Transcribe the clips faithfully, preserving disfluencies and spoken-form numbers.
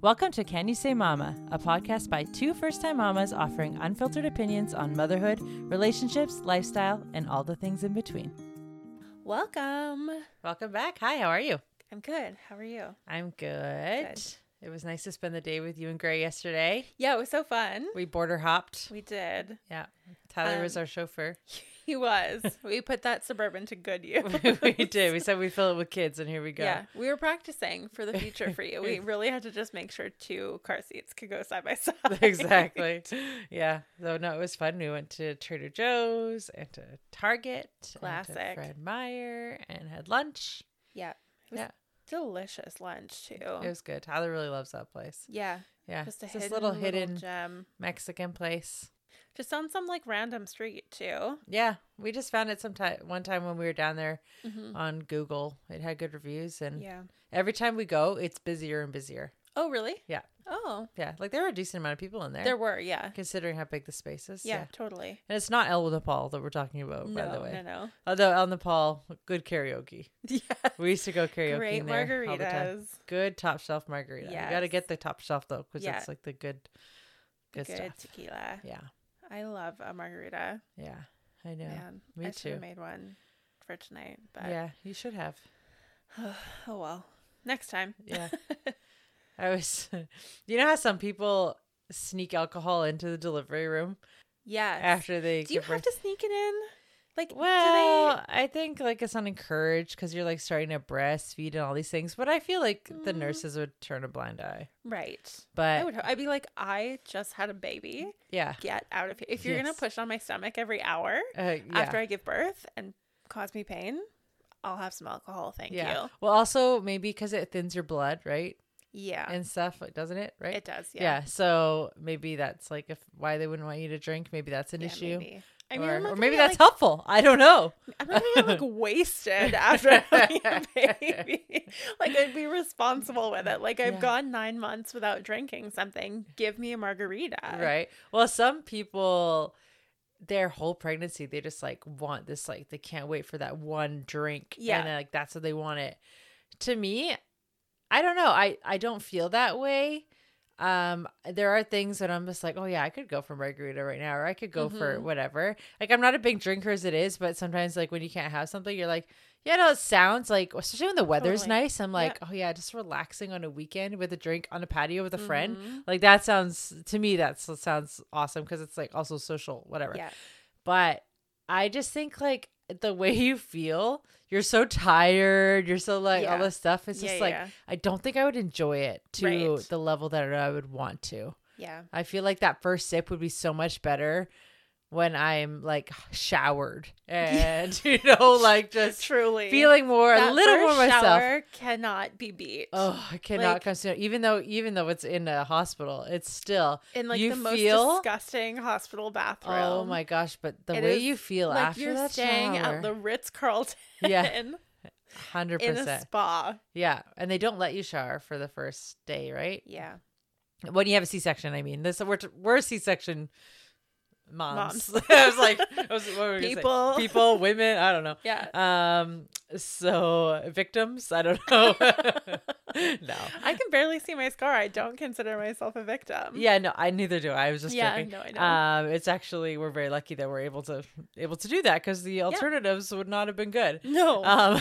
Welcome to Can You Say Mama, a podcast by two first-time mamas offering unfiltered opinions on motherhood, relationships, lifestyle, and all the things in between. Welcome. Welcome back. Hi, how are you? I'm good. How are you? I'm good. good. It was nice to spend the day with you and Gray yesterday. Yeah, it was so fun. We border hopped. We did. Yeah. Tyler um, was our chauffeur. He was. We put that Suburban to good use. We did. We said we fill it with kids, and here we go. Yeah, we were practicing for the future for you. We really had to just make sure two car seats could go side by side. Exactly. Yeah. So, no, it was fun. We went to Trader Joe's and to Target. Classic. And to Fred Meyer and had lunch. Yeah. It was yeah. delicious lunch, too. It was good. Tyler really loves that place. Yeah. Yeah. Just a it's hidden, this little little hidden gem. Mexican place. Just on some like random street too. Yeah, we just found it sometime one time when we were down there mm-hmm. on Google. It had good reviews, and yeah, every time we go, it's busier and busier. Oh, really? Yeah. Oh, yeah. Like there were a decent amount of people in there. There were, yeah. Considering how big the space is. Yeah, yeah. totally. And it's not El Nepal that we're talking about, no, by the way. No, no, Although El Nepal, good karaoke. Yeah. We used to go karaoke Great in there margaritas. all the time. Good top shelf margarita. Yes. You got to get the top shelf though, because yeah. it's like the good, good, good stuff. tequila. Yeah. I love a margarita. Yeah, I know. Man, Me I too. should have made one for tonight. But yeah, you should have. Oh well, next time. Yeah. I was. You know how some people sneak alcohol into the delivery room? Yeah. After they. Do you give have birth? to sneak it in? Like, well, do they... I think like it's not encouraged because you're like starting to breastfeed and all these things. But I feel like mm. the nurses would turn a blind eye. Right. But I would. I'd be like, I just had a baby. Yeah. Get out of here. If you're yes. gonna push on my stomach every hour uh, yeah. after I give birth and cause me pain, I'll have some alcohol. Thank yeah. you. Well, also maybe because it thins your blood, right? Yeah. And stuff, like, doesn't it? Right. It does. Yeah. Yeah. So maybe that's like if why they wouldn't want you to drink. Maybe that's an yeah, issue. Maybe. I mean, or, or get, maybe that's like, helpful. I don't know. I'm not gonna get like wasted after having a baby. Like I'd be responsible with it. Like I've yeah. gone nine months without drinking something. Give me a margarita. Right. Well, some people, their whole pregnancy, they just like want this, like they can't wait for that one drink. Yeah. And like that's what they want it. To me, I don't know. I, I don't feel that way. Um, there are things that I'm just like, oh yeah, I could go for margarita right now, or I could go mm-hmm. for whatever. Like I'm not a big drinker as it is, but sometimes like when you can't have something, you're like, yeah, no, it sounds like, especially when the weather's totally. nice. I'm like, yeah. oh yeah, just relaxing on a weekend with a drink on a patio with a mm-hmm. friend. Like that sounds to me, that sounds awesome because it's like also social, whatever. Yeah. But I just think like the way you feel, you're so tired, you're so like yeah. all this stuff. It's yeah, just like, yeah. I don't think I would enjoy it to right. the level that I would want to. Yeah. I feel like that first sip would be so much better when I'm like showered and, you know, like just truly feeling more, that a little first more myself. Shower cannot be beat. Oh, I cannot like, come soon. Even though, even though it's in a hospital, it's still in like you the most feel, disgusting hospital bathroom. Oh my gosh. But the it way is, you feel like after you're that staying shower, at the Ritz-Carlton. Yeah. one hundred percent. In a spa. Yeah. And they don't let you shower for the first day, right? Yeah. When you have a C-section, I mean, this we're, we're C-section moms. Moms. I was like, I was, what were we people, people, women. I don't know. Yeah. Um. So victims. I don't know. No. I can barely see my scar. I don't consider myself a victim. Yeah. No. I neither do. I was just yeah. joking. No. I know. Um. It's actually we're very lucky that we're able to able to do that because the alternatives yeah. would not have been good. No. Um.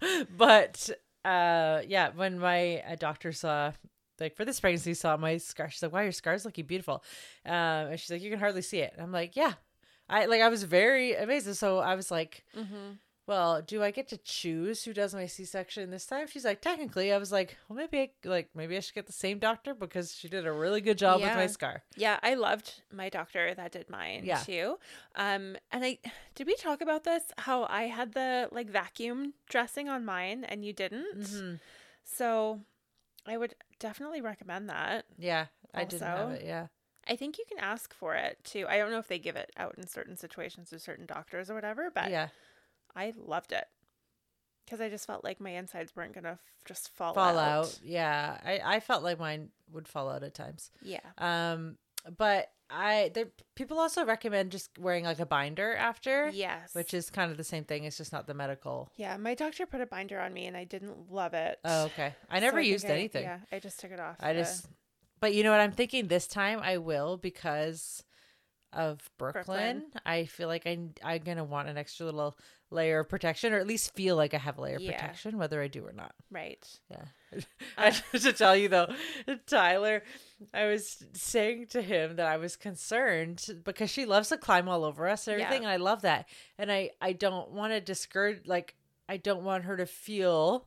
But uh. Yeah. When my uh, doctor saw. Like for this pregnancy, saw my scar. She's like, "Wow, your scar's looking beautiful," um, and she's like, "You can hardly see it." And I'm like, "Yeah," I like. I was very amazed. So I was like, mm-hmm. "Well, do I get to choose who does my C-section this time?" She's like, "Technically," I was like, "Well, maybe I, like maybe I should get the same doctor because she did a really good job yeah. with my scar." Yeah, I loved my doctor that did mine yeah. too. Um, and I did we talk about this? How I had the like vacuum dressing on mine and you didn't. Mm-hmm. So. I would definitely recommend that. Yeah, I also. didn't have it. Yeah. I think you can ask for it too. I don't know if they give it out in certain situations with certain doctors or whatever, but yeah, I loved it because I just felt like my insides weren't gonna f- just fall, fall out. out. Yeah, I I felt like mine would fall out at times. Yeah. Um, but I there people also recommend just wearing like a binder after. Yes. Which is kind of the same thing. It's just not the medical. Yeah, my doctor put a binder on me and I didn't love it. Oh, okay. I never So I used think I- anything. Yeah, I just took it off. I the- just But you know what? I'm thinking this time I will because of Brooklyn. Brooklyn. I feel like I, I'm going to want an extra little layer of protection, or at least feel like I have a layer of Yeah. protection, whether I do or not. Right. Yeah. Uh, I to tell you though, Tyler, I was saying to him that I was concerned because she loves to climb all over us and everything. Yeah. And I love that. And I, I don't want to discourage, like, I don't want her to feel,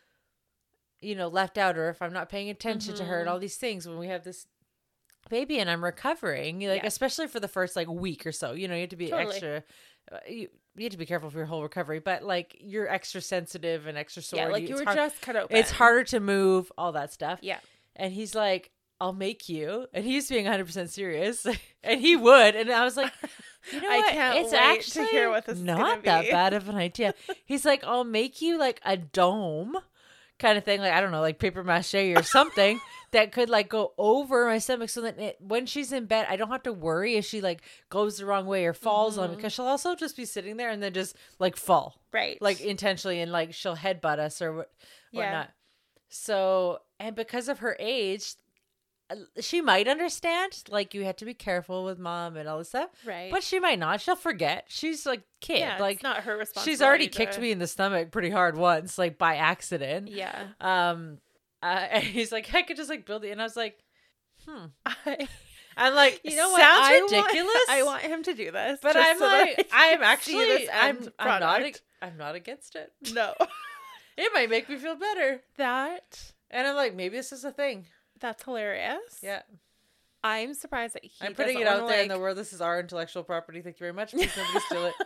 you know, left out, or if I'm not paying attention mm-hmm. to her and all these things when we have this baby and I'm recovering, like, yeah. especially for the first like week or so, you know, you have to be totally. extra, uh, you, you have to be careful for your whole recovery, but like you're extra sensitive and extra sore. Yeah, like you were hard, just cut open. It's harder to move, all that stuff. Yeah. And he's like, I'll make you. And he's being one hundred percent serious. And he would. And I was like, you know what? I can't it's wait actually to hear what this not is gonna be. that bad of an idea. He's like, I'll make you like a dome kind of thing. Like, I don't know, like paper mache or something. That could like go over my stomach so that it, when she's in bed, I don't have to worry if she like goes the wrong way or falls mm-hmm. on me, because she'll also just be sitting there and then just like fall. Right. Like intentionally, and like she'll headbutt us or what, yeah. whatnot. So, and because of her age, she might understand, like you had to be careful with mom and all this stuff. Right. But she might not. She'll forget. She's like kid. Yeah, like it's not her responsibility. She's already to... kicked me in the stomach pretty hard once, like by accident. Yeah. Um. Uh, and he's like, I could just like build it, and I was like, hmm. I, I'm like, you know what? Sounds I ridiculous. Want, I want him to do this, but I'm so like, I'm actually, I'm, I'm not, I'm not against it. No, it might make me feel better. That, and I'm like, maybe this is a thing. That's hilarious. Yeah. I'm surprised that he. I'm putting it out there like... in the world. This is our intellectual property. Thank you very much. Please nobody steal it.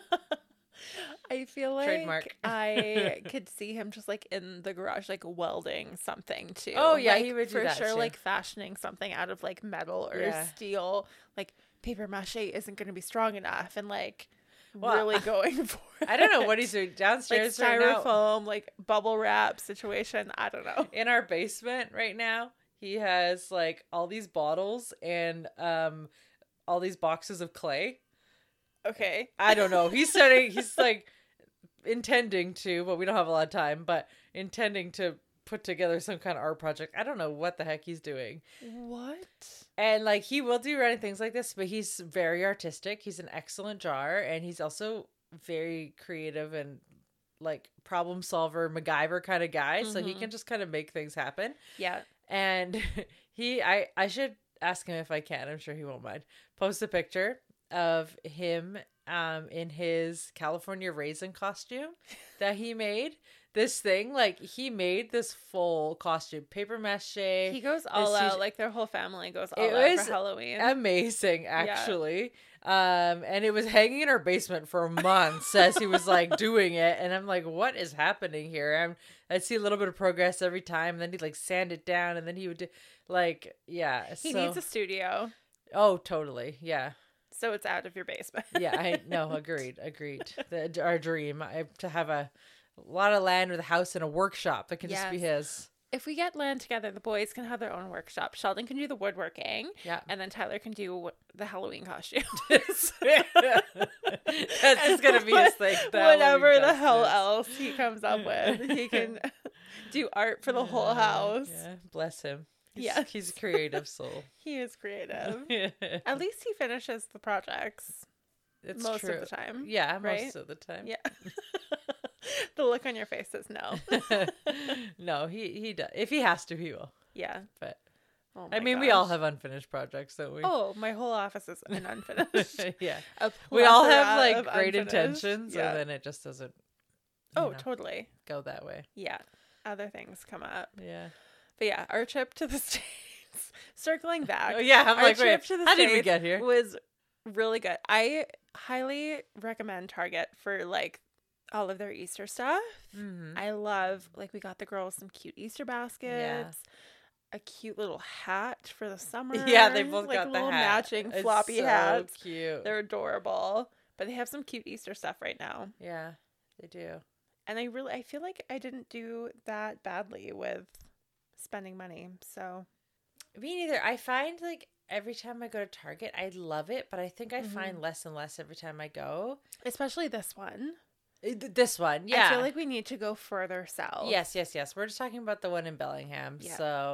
I feel like Trademark. I could see him just like in the garage, like welding something too. Oh yeah, like, he would do for that sure. too. Like fashioning something out of like metal or yeah. steel. Like paper mache isn't going to be strong enough, and like well, really going for it. I don't know what he's doing downstairs. Like styrofoam, right now. Like bubble wrap situation. I don't know. In our basement right now, he has like all these bottles and um all these boxes of clay. Okay. I don't know. He's starting, he's like intending to, but we don't have a lot of time, but intending to put together some kind of art project. I don't know what the heck he's doing. What? And like, he will do random things like this, but he's very artistic. He's an excellent drawer, and he's also very creative and like problem solver, MacGyver kind of guy. Mm-hmm. So he can just kind of make things happen. Yeah. And he, I, I should ask him if I can. I'm sure he won't mind. Post a picture of him um in his California raisin costume that he made. This thing, like he made this full costume, paper mache. He goes all out, huge... like their whole family goes all it out was for Halloween. Amazing, actually. Yeah. Um, and it was hanging in our basement for months as he was like doing it, and I'm like, what is happening here? I'm I'd see a little bit of progress every time, and then he'd like sand it down, and then he would do like, yeah. He so... needs a studio. Oh, totally, yeah. So it's out of your basement. Yeah, I no, agreed, agreed. The, our dream I, to have a, a lot of land with a house and a workshop that can yes. just be his. If we get land together, the boys can have their own workshop. Sheldon can do the woodworking. Yeah. And then Tyler can do the Halloween costume. That's just going to be his thing. The Whatever the hell else he comes up with. He can do art for the uh, whole house. Yeah, bless him. He's, yes. He's a creative soul. He is creative. At least he finishes the projects. It's most true. of the time. Yeah, right? most of the time. Yeah. The look on your face says no. No, he, he does. If he has to, he will. Yeah. But oh I mean, gosh. we all have unfinished projects, don't we? Oh, my whole office is an unfinished. Yeah. We all have like great unfinished. intentions, yeah. and then it just doesn't. Oh, know, totally. Go that way. Yeah. Other things come up. Yeah. But yeah, our trip to the States, circling back. Oh yeah, I'm our like, trip wait, to the how States did we get here? Was really good. I highly recommend Target for like all of their Easter stuff. Mm-hmm. I love, like, we got the girls some cute Easter baskets, yeah. a cute little hat for the summer. Yeah, they both like got the little hat. matching It's floppy so hats. Cute. They're adorable, but they have some cute Easter stuff right now. Yeah, they do. And I really, I feel like I didn't do that badly with spending money. So me neither. I find like every time I go to Target, I love it, but I think I mm-hmm. find less and less every time I go. Especially this one. This one, yeah. I feel like we need to go further south. Yes, yes, yes. We're just talking about the one in Bellingham. Yeah. So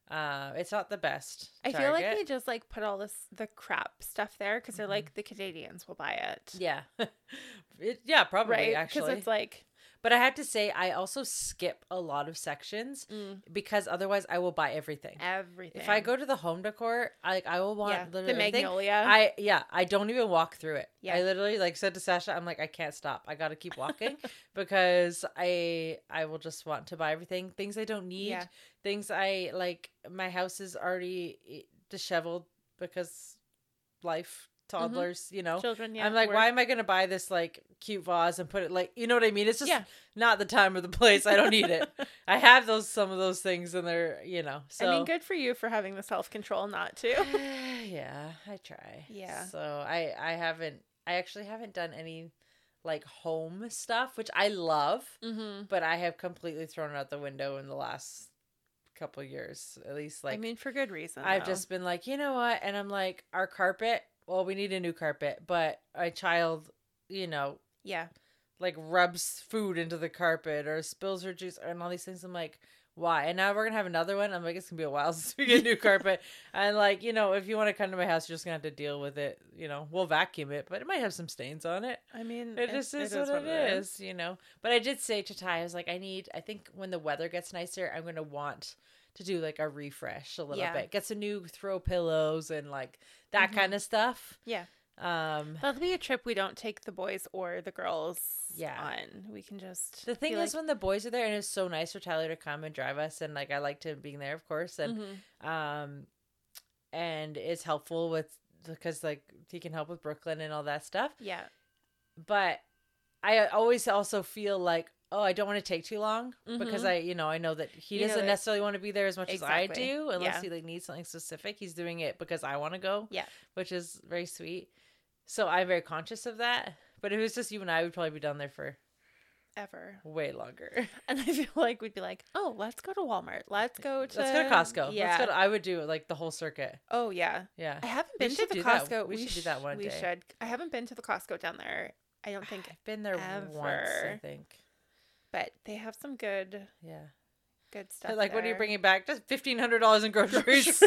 Uh, it's not the best. I Target. feel like they just like put all this the crap stuff there because they're Mhm. like the Canadians will buy it. Yeah, it, yeah, probably Right? Because actually. it's like But I have to say, I also skip a lot of sections mm, because otherwise I will buy everything. everything. If I go to the home decor, I like I will want yeah, literally the everything. magnolia. I yeah, I don't even walk through it. Yeah. I literally like said to Sasha, I'm like I can't stop. I got to keep walking because I I will just want to buy everything. Things I don't need. Yeah. Things I like. My house is already disheveled because life, toddlers, you know. Children, yeah. I'm like, work. why am I gonna buy this like cute vase and put it like, you know what I mean? It's just Yeah. not the time or the place. I don't need it. I have those some of those things, and they're you know. So I mean, good for you for having the self control not to. yeah, I try. Yeah. So I I haven't I actually haven't done any like home stuff, which I love, mm-hmm. but I have completely thrown it out the window in the last couple of years, at least. Like I mean, for good reason. I've though. just been like, you know what? And I'm like, our carpet, well, we need a new carpet, but a child, you know, yeah. like rubs food into the carpet or spills her juice and all these things. I'm like, why? And now we're gonna have another one. I'm like, it's gonna be a while since we get a new carpet. And like, you know, if you want to come to my house, you're just gonna have to deal with it. You know, we'll vacuum it, but it might have some stains on it. I mean, It just is, what, it is, you know. But I did say to Ty, I was like, I need. I think when the weather gets nicer, I'm gonna want to do like a refresh a little Yeah. bit, get some new throw pillows and like that Mhm. kind of stuff. Yeah. Um, That'll be a trip we don't take the boys or the girls Yeah. on. We can just. the thing be is, like, when the boys are there, and it's so nice for Tyler to come and drive us, and like I liked him being there, of course, and mhm. um, and it's helpful with because like he can help with Brooklyn and all that stuff. Yeah. But I always also feel like, oh, I don't want to take too long because Mhm. I, you know, I know that he You know doesn't it- necessarily want to be there as much as I Exactly. do, unless Yeah. he like needs something specific. He's doing it because I want to go, Yeah. which is very sweet. So I'm very conscious of that. But if it was just you and I, we'd probably be down there for Ever. way longer. And I feel like we'd be like, oh, let's go to Walmart. Let's go to. Let's go to Costco. Yeah. Let's go to, I would do like the whole circuit. Oh, yeah. Yeah. I haven't We been to should the do that. Costco. We should do sh- that one We day. should. I haven't been to the Costco down there. I don't think, I've been there once, I ever. think. but they have some good, Yeah. good stuff. Like, what are you there. bringing back? Just fifteen hundred dollars in groceries.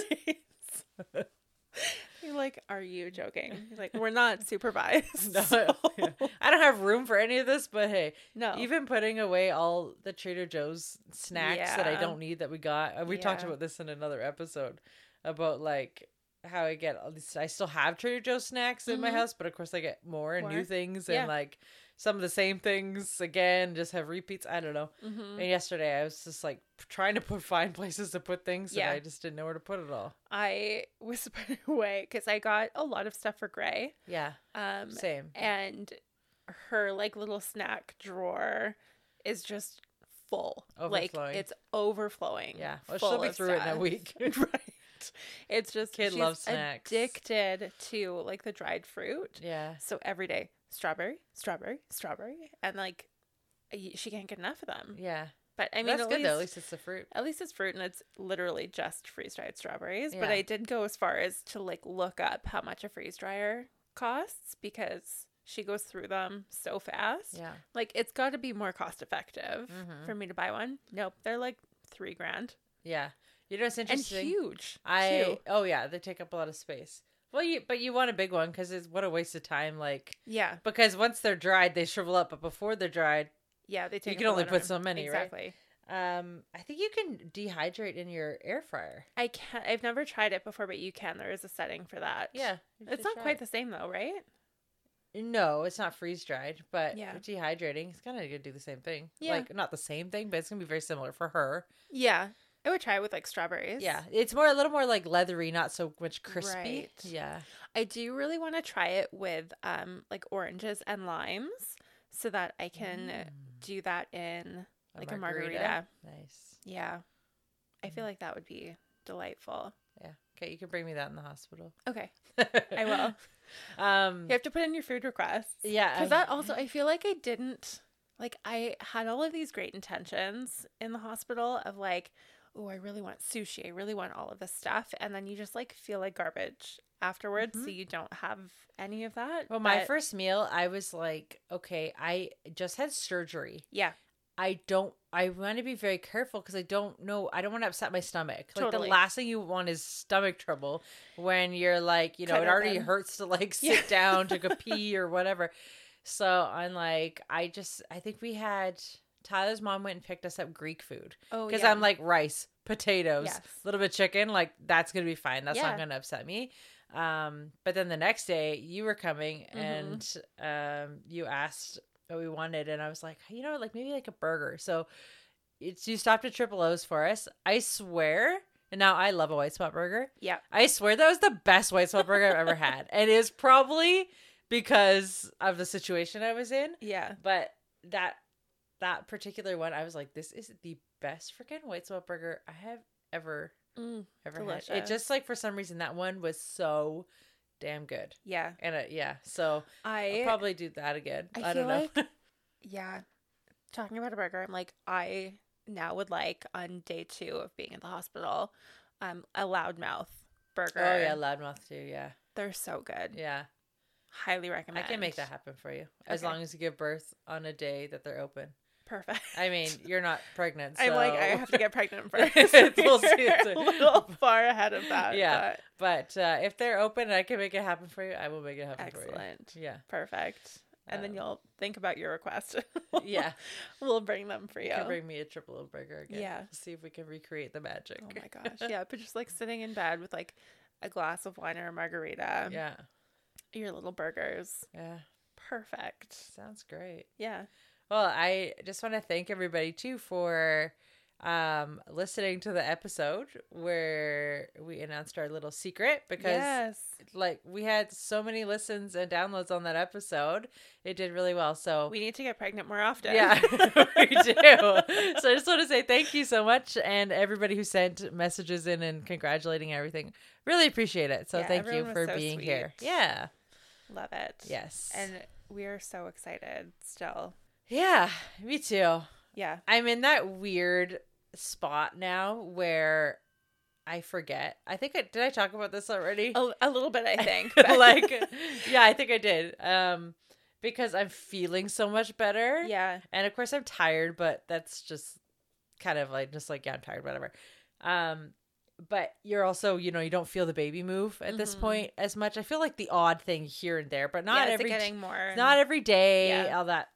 You're like, are you joking? You're like, we're not supervised. No, so- yeah. I don't have room for any of this, but hey, No. even putting away all the Trader Joe's snacks that I Yeah. don't need that we got. uh, We talked Yeah. about this in another episode about like how I get all these. I still have Trader Joe's snacks in my Mhm. house, but of course I get more and new More. things Yeah. and like some of the same things again, just have repeats. I don't know. Mhm. And yesterday I was just like trying to put find places to put things, Yeah. and I just didn't know where to put it all. I was putting away because I got a lot of stuff for Gray. Yeah, Um, same. and her like little snack drawer is just full. Like Overflowing. it's overflowing. Yeah, well, full she'll be of through it in a stuff. week. Right. It's just Kid she's loves snacks. addicted to like the dried fruit. Yeah, So every day, strawberry, strawberry, strawberry, and like y- she can't get enough of them. yeah. But I mean, That's at good least, though. At least it's the fruit. at least it's fruit and it's literally just freeze dried strawberries. But Yeah. I did go as far as to like look up how much a freeze dryer costs because she goes through them so fast. Yeah. Like it's got to be more cost effective Mhm. for me to buy one. Nope, they're like three grand Yeah. You know what's and interesting? huge. I too. oh yeah, they take up a lot of space. Well, you but you want a big one because it's what a waste of time. Like Yeah, because once they're dried, they shrivel up, but before they're dried, yeah. They take. can up a only lot of put room. so many, right? exactly. um, I think you can dehydrate in your air fryer. I can't. I've never tried it before, but you can. There is a setting for that. Yeah, you it's should not try quite it. the same though, right? No, it's not freeze dried, but Yeah. dehydrating. It's kind of gonna do the same thing. Yeah. Like not the same thing, but it's gonna be very similar for her. Yeah, I would try it with like strawberries. Yeah, it's more a little more like leathery, not so much crispy. Right. Yeah. I do really want to try it with um like oranges and limes, so that I can Mm. do that in like a margarita. Nice. Yeah, I Mm. feel like that would be delightful. Yeah. Okay, you can bring me that in the hospital. Okay, I will. Um. You have to put in your food requests. Yeah. Because that also, I feel like I didn't, like, I had all of these great intentions in the hospital of like, oh, I really want sushi. I really want all of this stuff. And then you just like feel like garbage afterwards. Mhm. So you don't have any of that. Well, my But, first meal, I was like, okay, I just had surgery. Yeah. I don't, I want to be very careful because I don't know, I don't want to upset my stomach. Like Totally. the last thing you want is stomach trouble when you're like, you know, Cut it already open. hurts to like sit Yeah. down to go pee or whatever. So I'm like, I just, I think we had, Tyler's mom went and picked us up Greek food. Oh, Because yeah. I'm like rice, potatoes, a Yes. little bit of chicken. Like that's going to be fine. That's Yeah. not going to upset me. Um, but then the next day you were coming Mhm. and um, you asked what we wanted. And I was like, you know, like maybe like a burger. So it's, you stopped at Triple O's for us. I swear. And now I love a white spot burger. Yeah. I swear that was the best white spot burger I've ever had. And it is probably because of the situation I was in. Yeah. But that that particular one, I was like, this is the best freaking white spot burger I have ever, Mm, ever delicious. had. It just like, for some reason, that one was so damn good. Yeah. And it, yeah, so I I'll probably do that again. I I, don't feel know. yeah. Talking about a burger, I'm like, I now would like on day two of being in the hospital, um, a loudmouth burger. Oh, yeah, loudmouth too, yeah. They're so good. Yeah. Highly recommend. I can make that happen for you. As Okay. long as you give birth on a day that they're open. Perfect. I mean, you're not pregnant, so. I'm like, I have to get pregnant first. We'll see. You're a little far ahead of that. Yeah. But uh, if they're open and I can make it happen for you, I will make it happen but for you. excellent. Yeah. Perfect. And then Um, you'll think about your request. Yeah. We'll bring them for you. You can bring me a triple O burger again. Yeah. See if we can recreate the magic. Oh my gosh. Yeah. But just like sitting in bed with like a glass of wine or a margarita. Yeah. Your little burgers. Yeah. Perfect. Sounds great. Yeah. Well, I just want to thank everybody too for um listening to the episode where we announced our little secret because yes. like we had so many listens and downloads on that episode. It did really well. So We need to get pregnant more often. yeah, we do. So I just want to say thank you so much. And everybody who sent messages in and congratulating everything. Really appreciate it. So Yeah, thank you everyone was for so being sweet. here. Yeah. Love it. Yes. And we are so excited still. yeah, me too. Yeah. I'm in that weird spot now where I forget. I think I did I talk about this already? A, a little bit, I think. but- like yeah, I think I did. Um because I'm feeling so much better. yeah. And of course I'm tired, but that's just kind of like just like yeah, I'm tired, whatever. Um but you're also, you know, you don't feel the baby move at this Mhm. point as much. I feel like the odd thing here and there, but yeah, not it's every getting more. not every day, Yeah. all that.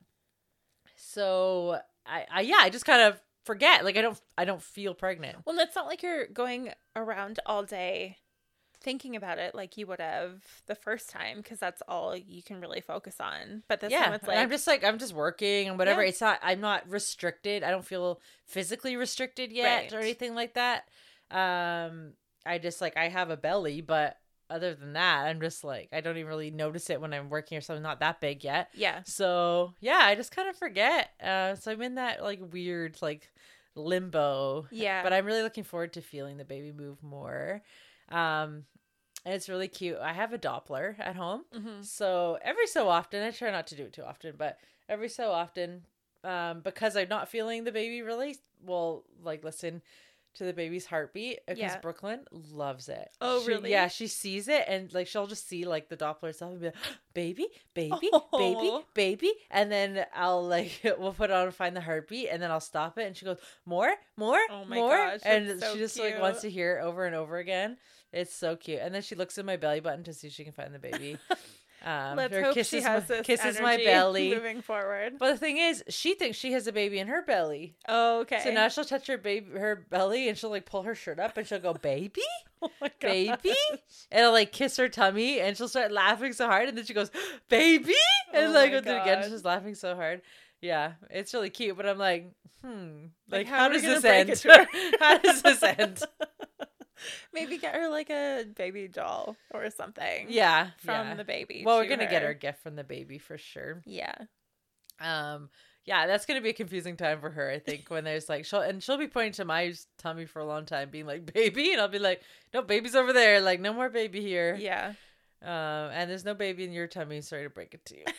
So I, I yeah, I just kind of forget. Like I don't I don't feel pregnant. Well, it's not like you're going around all day thinking about it like you would have the first time because that's all you can really focus on. But this yeah, time it's and like I'm just like I'm just working and whatever. Yeah. It's not I'm not restricted. I don't feel physically restricted yet Right. or anything like that. Um, I just like I have a belly, but other than that, I'm just like I don't even really notice it when I'm working or something. Not that big yet. yeah, So yeah, I just kind of forget. Uh, so I'm in that like weird like limbo. yeah. But I'm really looking forward to feeling the baby move more. Um, and it's really cute. I have a Doppler at home. Mhm. So every so often, I try not to do it too often, but every so often, um, because I'm not feeling the baby really, will like listen to the baby's heartbeat because Yeah. Brooklyn loves it. Oh, She- really? Yeah, she sees it and like she'll just see like the Doppler itself and be like, baby, baby, baby, Oh. baby, and then I'll like we'll put it on and find the heartbeat, and then I'll stop it, and she goes more, more, Oh my more, gosh, and that's so she just like wants to cute. hear it over and over again. It's so cute, and then she looks at my belly button to see if she can find the baby. Um, Let's or hope kisses she has my, this kisses my energy belly. moving forward. But the thing is, she thinks she has a baby in her belly. Oh, okay. So now she'll touch her baby, her belly, and she'll like pull her shirt up, and she'll go, "Baby, oh my God. baby," and I'll like kiss her tummy, and she'll start laughing so hard, and then she goes, "Baby," and Oh like my goes it again. God. She's laughing so hard. Yeah, it's really cute. But I'm like, hmm, Like, like, how how, are we does gonna this break end? it to her? How does this end? Maybe get her like a baby doll or something. Yeah, From yeah. the baby. Well, we're to gonna get her a gift from the baby for sure. Yeah. Um, yeah, that's gonna be a confusing time for her. I think when there's like she'll and she'll be pointing to my tummy for a long time, being like, "Baby," and I'll be like, "No, baby's over there. Like, no more baby here." Yeah. Um, and there's no baby in your tummy. Sorry to break it to you.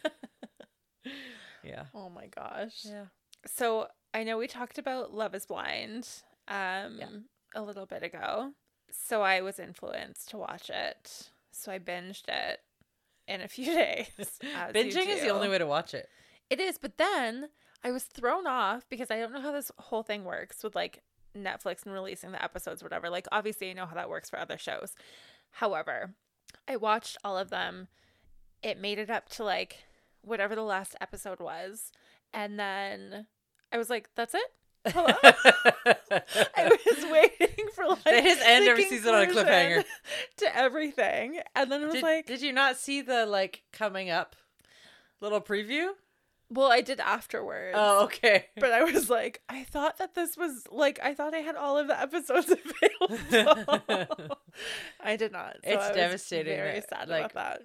Yeah. Oh my gosh. Yeah. So I know we talked about Love is Blind um Yeah. a little bit ago. So I was influenced to watch it. So I binged it in a few days. as you Binging is the do. only way to watch it. It is, but then I was thrown off because I don't know how this whole thing works with like Netflix and releasing the episodes, whatever. Like, obviously, I know how that works for other shows. However, I watched all of them. It made it up to like whatever the last episode was. And then I was like, that's it? Hello? I was waiting for like they just end the every season on a cliffhanger to everything. And then it was did, like, did you not see the like coming up little preview? well, I did afterwards. Oh, okay. But I was like, I thought that this was like, I thought I had all of the episodes available. I did not. So It's I was devastating. Very that, sad like, about that.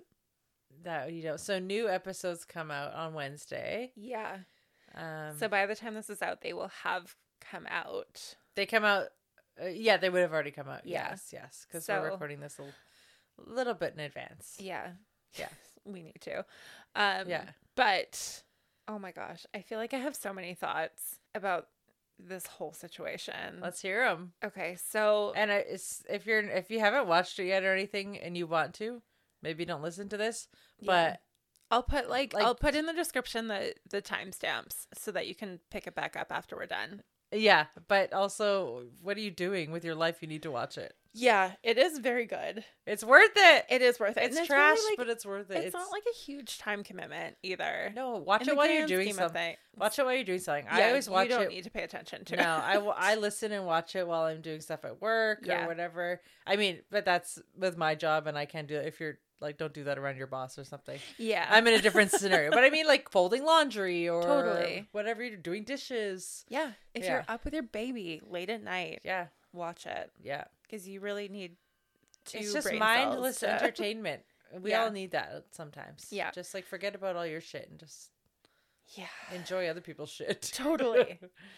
That you know. So new episodes come out on Wednesday. Yeah. Um, So by the time this is out, they will have come out. they come out. Uh, yeah, they would have already come out. Yeah. Yes, yes, because So- we're recording this a l- little bit in advance. Yeah. Yeah. We need to. Um, Yeah. But, oh my gosh, I feel like I have so many thoughts about this whole situation. Let's hear them. Okay, so And I, it's, if you're if you haven't watched it yet or anything, and you want to, maybe don't listen to this. Yeah. But I'll put like, like- I'll put in the description the the timestamps so that you can pick it back up after we're done. yeah, but also, what are you doing with your life? You need to watch it. Yeah, it is very good. It's worth it. It is worth it. It's And trash, really, like, but it's worth it. it's, not like a huge time commitment either. no. Watch in it the while you're grand doing scheme of something. things. Watch it while you're doing something. I Yeah, always watch you don't it. need to pay attention to No, it. I, w- I listen and watch it while I'm doing stuff at work Yeah. or whatever. I mean, but that's with my job, and I can't do it if you're like, don't do that around your boss or something. Yeah. I'm in a different scenario, but I mean, like folding laundry or Totally. whatever you're doing, dishes. yeah. If Yeah. you're up with your baby late at night, Yeah, watch it yeah. because you really need to. It's just brain mindless cells to- entertainment. We Yeah. all need that sometimes. Yeah. Just like forget about all your shit and just Yeah. enjoy other people's shit. Totally.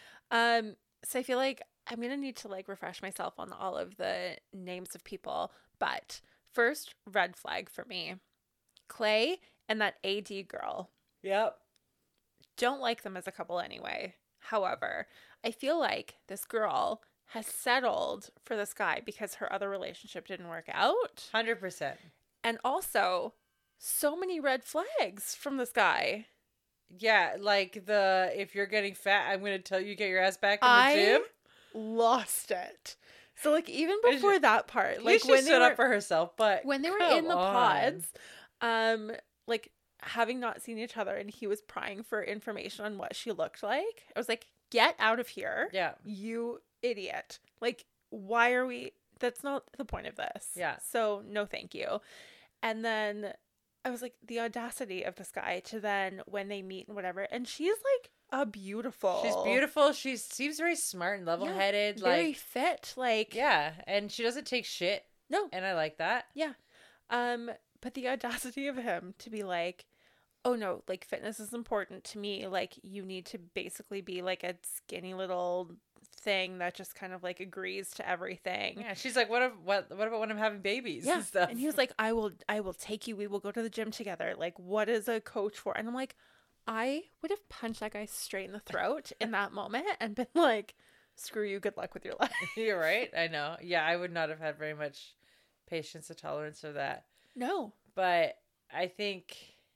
Um. So I feel like I'm gonna need to like refresh myself on all of the names of people, but first red flag for me, Clay and that A D girl. Yep. Don't like them as a couple anyway. However, I feel like this girl has settled for this guy because her other relationship didn't work out. one hundred percent. And also, so many red flags from this guy. Yeah, like the if you're getting fat, I'm going to tell you get your ass back in the I gym. lost it. So like even Is- before that part, Like like she when they stood were up for herself, but when they were come in the on. pods, um, like having not seen each other, and he was prying for information on what she looked like. I was like, get out of here. Yeah. You idiot. Like, why are we? That's not the point of this. Yeah. So, no, thank you. And then I was like, the audacity of this guy to then, when they meet and whatever, and she's like a beautiful. She's beautiful. She seems very smart and level headed. Very like, fit. Like, yeah. And she doesn't take shit. no. And I like that. Yeah. Um, but the audacity of him to be like, oh no, like fitness is important to me. Like you need to basically be like a skinny little thing that just kind of like agrees to everything. Yeah. She's like, what if, what, what about when I'm having babies Yeah. and stuff? And he was like, I will, I will take you. We will go to the gym together. Like, what is a coach for? And I'm like, I would have punched that guy straight in the throat in that moment and been like, screw you. Good luck with your life. You're right. I know. Yeah. I would not have had very much patience or tolerance for that. No. But I think,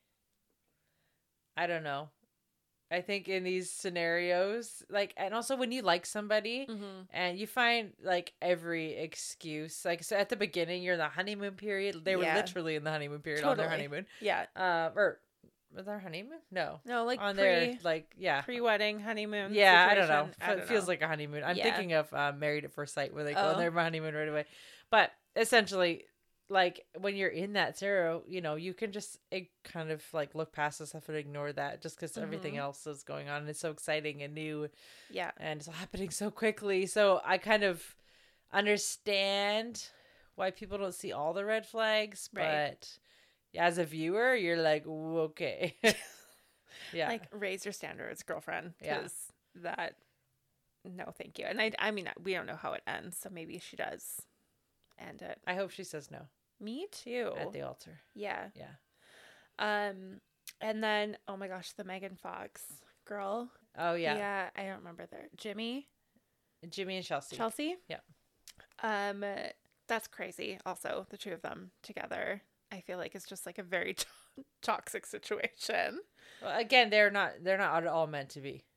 I don't know. I think in these scenarios, like, and also when you like somebody Mm-hmm. and you find like every excuse, like, so at the beginning, you're in the honeymoon period. They were Yeah. literally in the honeymoon period on their Totally. honeymoon. Yeah. Um, or was their honeymoon? No. No, like on pre, their, like, yeah. pre-wedding honeymoon. Yeah, I don't know. situation. I It don't feels know. like a honeymoon. I'm Yeah. thinking of um, Married at First Sight, where they go on Oh. their honeymoon right away. But essentially, like when you're in that scenario, you know, you can just it kind of like look past the stuff and ignore that, just because everything Mhm. else is going on and it's so exciting and new Yeah. and it's happening so quickly. So I kind of understand why people don't see all the red flags, Right. but as a viewer, you're like, "Ooh, okay, yeah, Like raise your standards, girlfriend. Yeah. Because that, no, thank you. And I, I mean, we don't know how it ends, so maybe she does end it. I hope she says no Me too. at the altar." Yeah. Yeah. Um, and then oh my gosh, the Megan Fox girl. Oh yeah. Yeah, I don't remember their Jimmy, Jimmy and Chelsea. Chelsea. Yeah. Um, that's crazy. Also, the two of them together, I feel like it's just like a very to- toxic situation. Well, again, they're not they're not at all meant to be.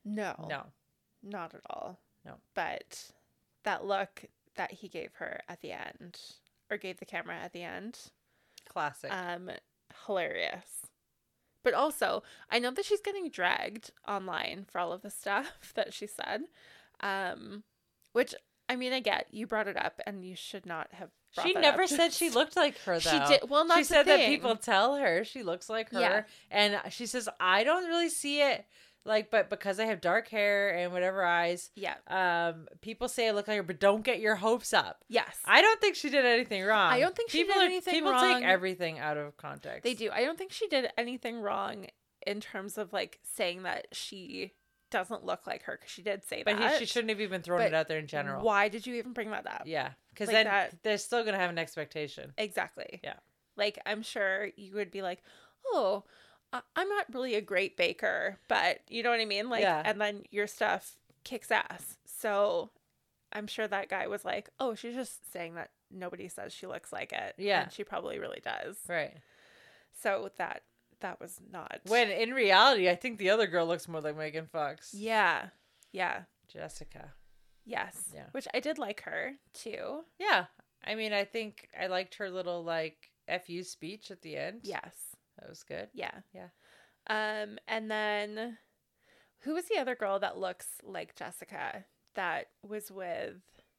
No. No. Not at all. No. But that look that he gave her at the end, or gave the camera at the end, Classic. um, hilarious. But also, I know that she's getting dragged online for all of the stuff that she said, um, which, I mean, I get, you brought it up, and you should not have brought She that never up. said she looked like her, though. She did. Well, not She the said that thing. people tell her she looks like her. Yeah. And she says, I don't really see it. Like, but because I have dark hair and whatever eyes, Yeah. um, people say I look like her, but don't get your hopes up. Yes. I don't think she did anything wrong. I don't think she people did are- anything people wrong. take everything out of context. They do. I don't think she did anything wrong in terms of, like, saying that she doesn't look like her, because she did say But that. he, she shouldn't have even thrown But it out there in general. Why did you even bring that up? Yeah. Because Like then that- they're still going to have an expectation. Exactly. Yeah. Like, I'm sure you would be like, oh, I- I'm not really a great baker, but you know what I mean? Like, Yeah. and then your stuff kicks ass. So I'm sure that guy was like, oh, she's just saying that nobody says she looks like it. Yeah. And she probably really does. Right. So that, that was not. When in reality, I think the other girl looks more like Megan Fox. Yeah. Yeah. Jessica. Yes. Yeah. Which I did like her too. Yeah. I mean, I think I liked her little, like, F U speech at the end. Yes. That was good. Yeah. Yeah. Um, and then who was the other girl that looks like Jessica that was with,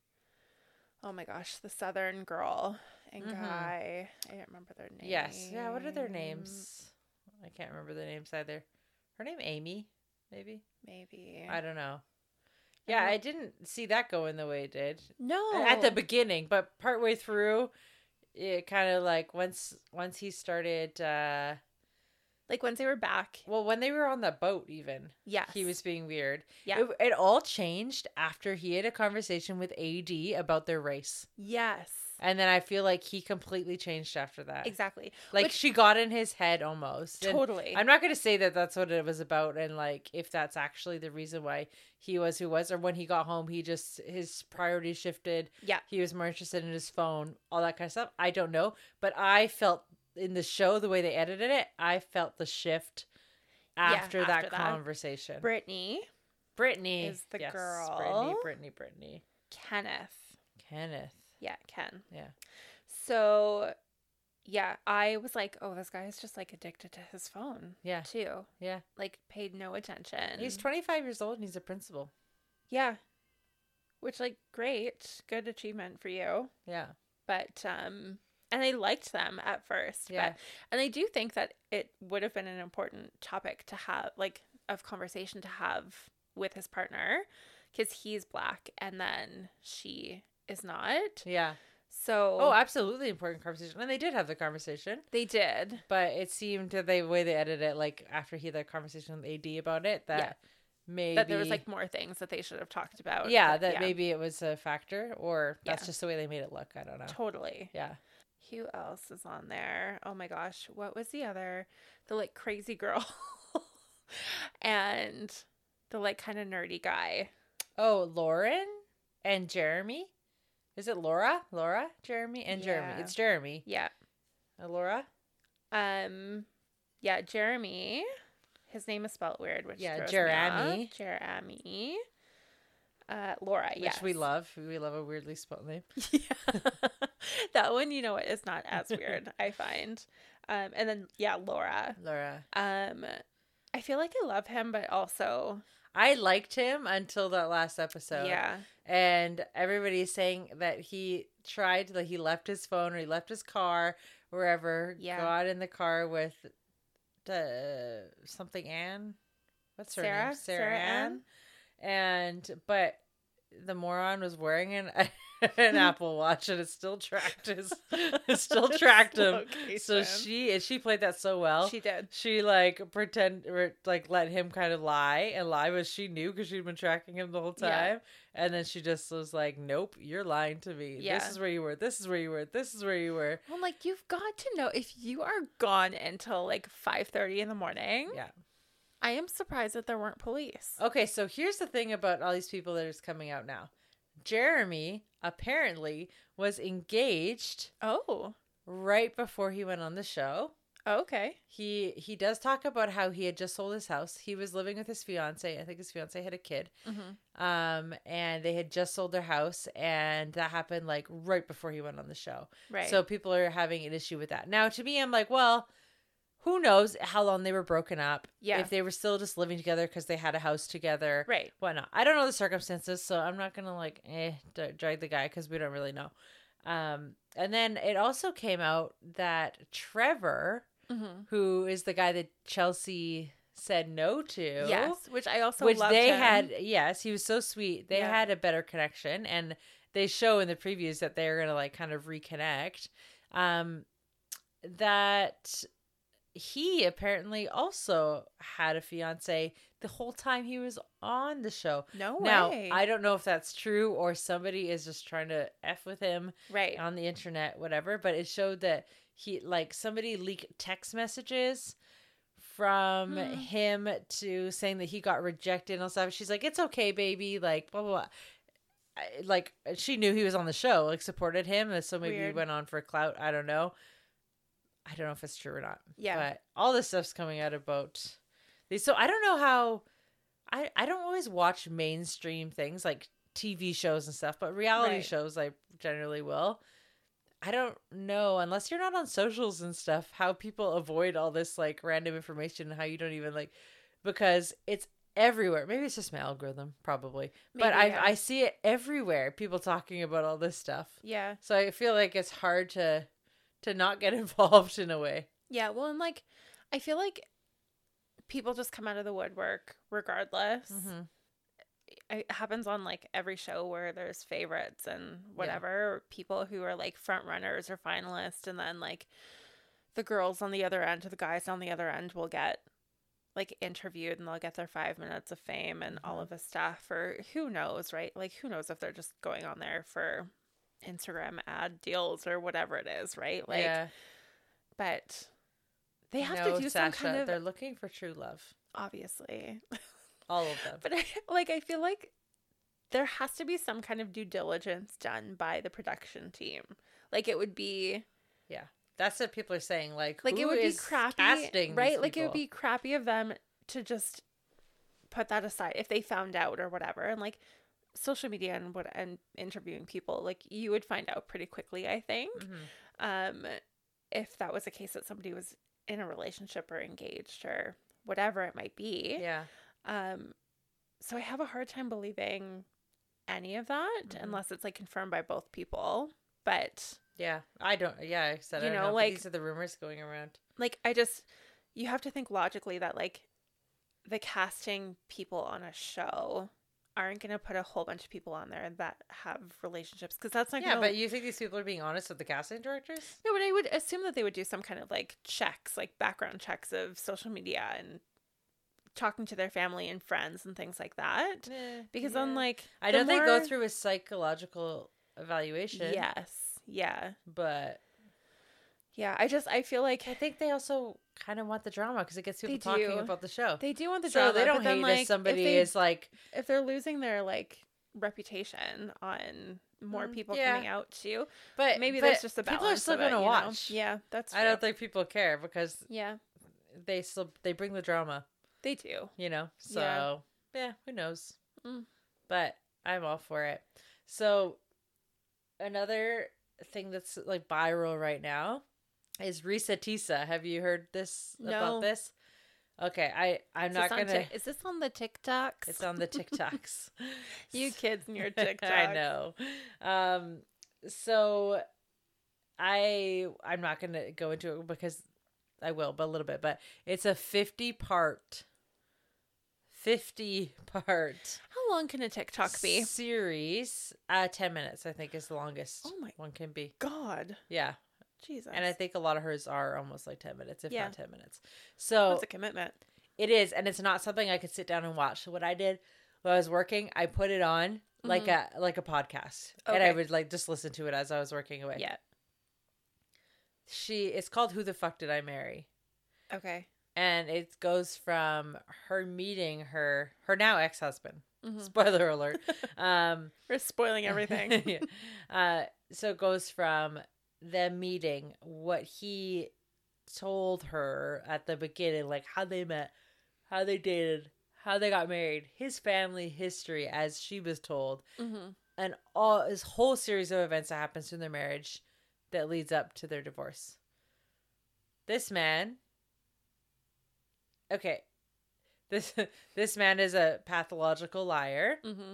oh my gosh, the Southern girl and Mhm. guy? I don't remember their names. Yes. Yeah. What are their names? I can't remember the names either. Her name Amy, maybe. Maybe. I don't know. Yeah, don't- I didn't see that going the way it did No. at the beginning, but partway through, it kind of like once once he started. uh Like once they were back. Well, when they were on the boat, even Yes. he was being weird. Yeah. It, it all changed after he had a conversation with A D about their race. Yes. And then I feel like he completely changed after that. Exactly. Like Which- she got in his head almost. And Totally. I'm not going to say that that's what it was about. And like, if that's actually the reason why he was who was, or when he got home, he just, his priorities shifted. Yeah. He was more interested in his phone, all that kind of stuff. I don't know. But I felt in the show, the way they edited it, I felt the shift after, that, after that. conversation. Brittany, Brittany is the yes, girl. Brittany, Brittany, Brittany. Kenneth. Kenneth. Yeah, Ken. Yeah. So, yeah, I was like, oh, this guy is just like addicted to his phone. Yeah. Too. Yeah. Like, paid no attention. He's twenty-five years old and he's a principal. Yeah. Which, like, great. Good achievement for you. Yeah. But, um, and I liked them at first. Yeah. But, and I do think that it would have been an important topic to have, like, of conversation to have with his partner, because he's black and then she is not. Yeah. So, Oh, absolutely important conversation. And they did have the conversation. they did. But it seemed that the way they edited it, like after he had that conversation with A D about it, that Yeah. maybe That there was like more things that they should have talked about. yeah, but that maybe it was a factor, or that's Yeah. just the way they made it look. I don't know. Totally. Yeah. Who else is on there? Oh my gosh. What was the other? The like crazy girl and the like kind of nerdy guy. Oh, Lauren and Jeremy. Is it Laura? Laura, Jeremy, and Jeremy. Yeah. It's Jeremy. Yeah. Uh, Laura. Um, yeah, Jeremy. His name is spelled weird, which Yeah, throws Jeremy. me off. Jeremy. Uh, Laura, Which yes. we love. We love a weirdly spelled name. Yeah. That one, you know what, is not as weird, I find. Um, and then, yeah, Laura. Laura. Um, I feel like I love him, but also, I liked him until that last episode. yeah. And everybody's saying that he tried, like he left his phone or he left his car, wherever, Yeah. got in the car with the something Anne. What's her Sarah? name? Sarah, Sarah Ann. And, but the moron was wearing an, an Apple Watch and it still tracked his, it still tracked him. So Location. she, and she played that so well. She did. She like pretend or like let him kind of lie and lie, but she knew because she'd been tracking him the whole time. Yeah. And then she just was like, "Nope, you're lying to me. Yeah. This is where you were. This is where you were. This is where you were." Well, like, you've got to know if you are gone until like five thirty in the morning. Yeah. I am surprised that there weren't police. Okay, so here's the thing about all these people that is coming out now. Jeremy apparently was engaged Oh. right before he went on the show. Oh, okay. He he does talk about how he had just sold his house. He was living with his fiance. I think his fiance had a kid. Mm-hmm. Um, and they had just sold their house, and that happened like right before he went on the show. Right. So people are having an issue with that. Now, to me, I'm like, well, who knows how long they were broken up? Yeah. If they were still just living together because they had a house together. Right. Whatnot. I don't know the circumstances, so I'm not going to like, eh, d- drag the guy because we don't really know. Um, and then it also came out that Trevor, Mm-hmm. who is the guy that Chelsea said no to. Yes, which I also which loved they him. had. Yes, he was so sweet. They Yeah. had a better connection, and they show in the previews that they're going to like kind of reconnect. Um, that he apparently also had a fiance the whole time he was on the show. No Now, way. I don't know if that's true or somebody is just trying to F with him Right. on the internet, whatever, but it showed that he, like, somebody leaked text messages from Hmm. him to saying that he got rejected and stuff. She's like, it's okay, baby, like, blah, blah, blah. I- Like, she knew he was on the show, like, supported him, and so maybe he Weird. went on for clout. I don't know. I don't know if it's true or not. Yeah. But all this stuff's coming out about these. So I don't know how. I, I don't always watch mainstream things like T V shows and stuff, but reality Right. shows I generally will. I don't know, unless you're not on socials and stuff, how people avoid all this like random information and how you don't even like, because it's everywhere. Maybe it's just my algorithm, probably. but Maybe, I yeah. I see it everywhere, people talking about all this stuff. Yeah. So I feel like it's hard to to not get involved in a way. Yeah. Well, and like, I feel like people just come out of the woodwork regardless. Mhm. It happens on like every show where there's favorites and whatever, or people who are like front runners or finalists, and then like the girls on the other end or the guys on the other end will get like interviewed and they'll get their five minutes of fame and all Mhm. of this stuff, or who knows, right? Like, who knows if they're just going on there for Instagram ad deals or whatever it is, right? Like, yeah. but they have No, to do some Sasha, kind of, they're looking for true love. obviously. All of them. But I, like, I feel like there has to be some kind of due diligence done by the production team. Like, it would be Yeah. That's what people are saying. Like, like who it would be is crappy, casting right? these Like, it would people? be crappy of them to just put that aside if they found out or whatever. And like social media and what and interviewing people, like you would find out pretty quickly, I think. Mhm. Um, if that was the case that somebody was in a relationship or engaged or whatever it might be. Yeah. Um, so I have a hard time believing any of that Mhm. unless it's like confirmed by both people. But Yeah. I don't. Yeah. I said, You I don't know, know. but like- these are the rumors going around. like, I just, you have to think logically that like the casting people on a show aren't going to put a whole bunch of people on there that have relationships, because that's not Yeah. gonna, But you think these people are being honest with the casting directors? no, but I would assume that they would do some kind of like checks, like background checks of social media and talking to their family and friends and things like that. Eh, Because yeah. unlike, I the know they go more- through a psychological evaluation. Yes. Yeah. But Yeah. I just, I feel like I think they also kind of want the drama because it gets people They talking do. about the show. they do want the so drama. they don't but then, hate like, if somebody if they, is like, if they're losing their like reputation on more Mm, people yeah. coming out too, but maybe but there's just a balance. people are still of it, gonna you know? watch. Yeah, that's true. I don't think people care because Yeah, they still they bring the drama, they do. you know. So Yeah. yeah, who knows? Mm. But I'm all for it. So another thing that's like viral right now is Risa Tisa. Have you heard this No. about this? Okay, I I'm Is not this on gonna. Tik- is this on the TikToks? It's on the TikToks. You kids and your TikTok. I know. Um, so I I'm not gonna go into it because I will, but a little bit. But it's a fifty part, fifty part How long can a TikTok be? series. Uh, ten minutes I think is the longest. Oh my one can be. God, Yeah, Jesus. and I think a lot of hers are almost like ten minutes, if Yeah. not ten minutes. So that's a commitment. it is, and it's not something I could sit down and watch. So what I did while I was working, I put it on like a like a podcast, and I Okay. would like just listen to it as I was working away. Yeah. She it's called Who the Fuck Did I Marry? Okay. And it goes from her meeting her her now ex-husband. Mhm. Spoiler alert. um We're spoiling everything. yeah. Uh so it goes from them meeting, what he told her at the beginning, like how they met, how they dated, how they got married, his family history as she was told, mm-hmm. and all this whole series of events that happens to their marriage that leads up to their divorce. This man, okay, this this man is a pathological liar. Mm-hmm.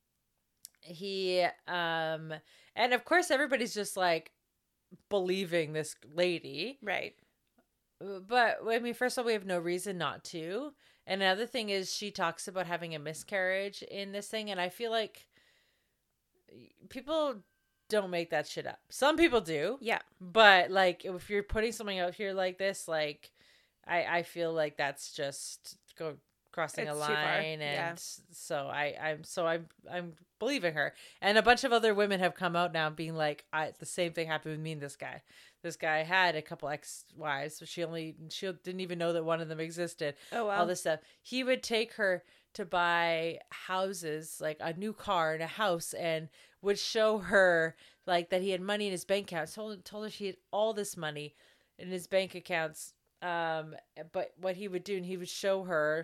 He, um, and of course everybody's just like believing this lady. Right. But, I mean, first of all, we have no reason not to. And another thing is she talks about having a miscarriage in this thing. And I feel like people don't make that shit up. Some people do. Yeah. But, like, if you're putting something out here like this, like, I, I feel like that's just go crossing It's a too far. line. And Yeah. so I, I'm, so I'm, I'm believing her. And a bunch of other women have come out now being like, I, the same thing happened with me and this guy. This guy had a couple ex-wives, so she only she didn't even know that one of them existed. Oh, wow. All this stuff. He would take her to buy houses, like a new car and a house, and would show her like that he had money in his bank account. Told told her she had all this money in his bank accounts. Um, but what he would do, and he would show her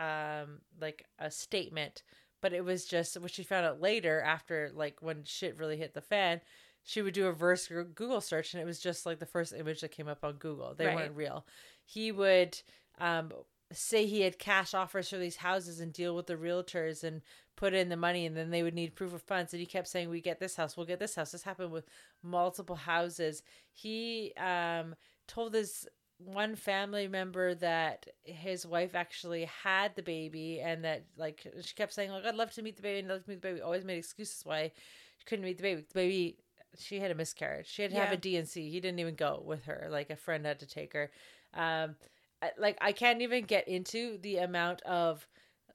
um like a statement, but it was just what she found out later after, like when shit really hit the fan. She would do a reverse Google search, and it was just like the first image that came up on Google. They Right. weren't real. He would um, say he had cash offers for these houses and deal with the realtors and put in the money, and then they would need proof of funds. And he kept saying, we get this house, we'll get this house. This happened with multiple houses. He um, told his one family member that his wife actually had the baby, and that like she kept saying, like, I'd love to meet the baby, and I'd love to meet the baby. Always made excuses why she couldn't meet the baby. The baby... She had a miscarriage. She had to Yeah. have a D and C. He didn't even go with her. Like a friend had to take her. Um, I- like I can't even get into the amount of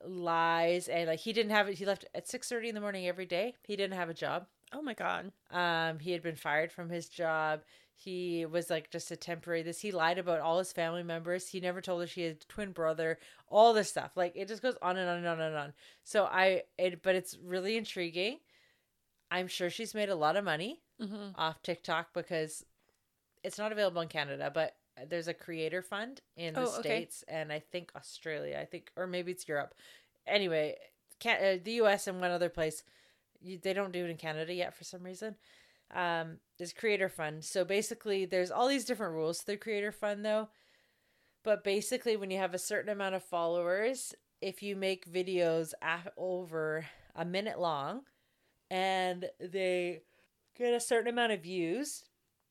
lies, and like he didn't have it. He left at six thirty in the morning every day. He didn't have a job. Oh my God. Um, he had been fired from his job. He was like just a temporary this. He lied about all his family members. He never told her she had a twin brother, all this stuff. Like it just goes on and on and on and on. So I, it, but it's really intriguing. I'm sure she's made a lot of money Mm-hmm. off TikTok because it's not available in Canada, but there's a creator fund in the Oh, okay. States and I think Australia, I think, or maybe it's Europe. Anyway, can, uh, the U S and one other place, you, they don't do it in Canada yet for some reason. Um, there's creator fund. So basically there's all these different rules to the creator fund though. But basically when you have a certain amount of followers, if you make videos af- over a minute long and they get a certain amount of views,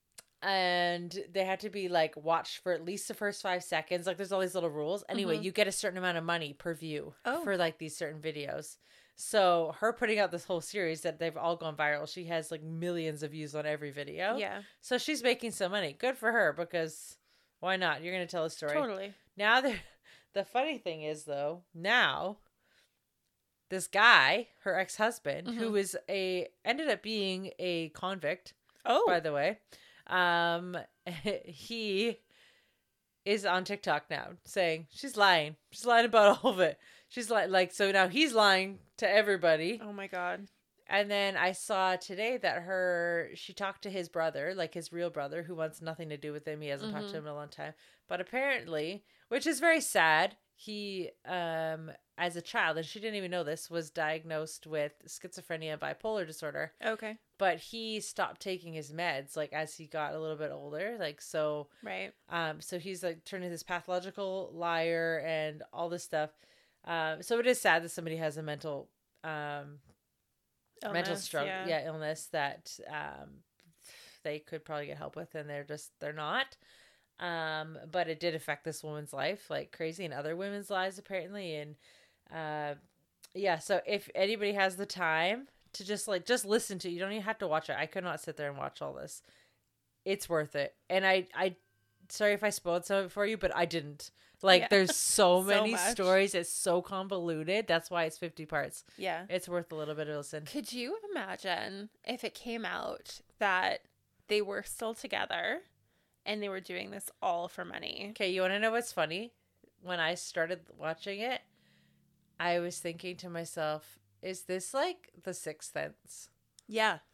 and they had to be like watched for at least the first five seconds. Like there's all these little rules. Anyway, Mhm. you get a certain amount of money per view Oh. for like these certain videos. So her putting out this whole series that they've all gone viral. She has like millions of views on every video. Yeah. So she's making some money. Good for her, because why not? You're going to tell a story. Totally. Now the the funny thing is though, now this guy, her ex-husband, Mhm. who is a ended up being a convict, Oh. by the way, um, he is on TikTok now saying she's lying. She's lying about all of it. She's like, like so now he's lying to everybody. Oh my God. And then I saw today that her she talked to his brother, like his real brother, who wants nothing to do with him. He hasn't talked to Mhm. him in a long time. But apparently, which is very sad, he um as a child, and she didn't even know this, was diagnosed with schizophrenia and bipolar disorder. Okay. But he stopped taking his meds like as he got a little bit older. Like so Right. um so he's like turning this pathological liar and all this stuff. Um so it is sad that somebody has a mental um mental Illness, struggle, yeah. yeah. illness that um they could probably get help with, and they're just they're not. Um, but it did affect this woman's life like crazy, and other women's lives apparently. And uh, yeah, so if anybody has the time to just like just listen to, you don't even have to watch it. I could not sit there and watch all this. It's worth it. And I, I, sorry if I spoiled some of it for you, but I didn't. Like, Yeah. there's so So many much. stories. It's so convoluted. That's why it's fifty parts. Yeah. It's worth a little bit of listen. Could you imagine if it came out that they were still together and they were doing this all for money? Okay, you want to know what's funny? When I started watching it, I was thinking to myself, is this like The Sixth Sense? Yeah.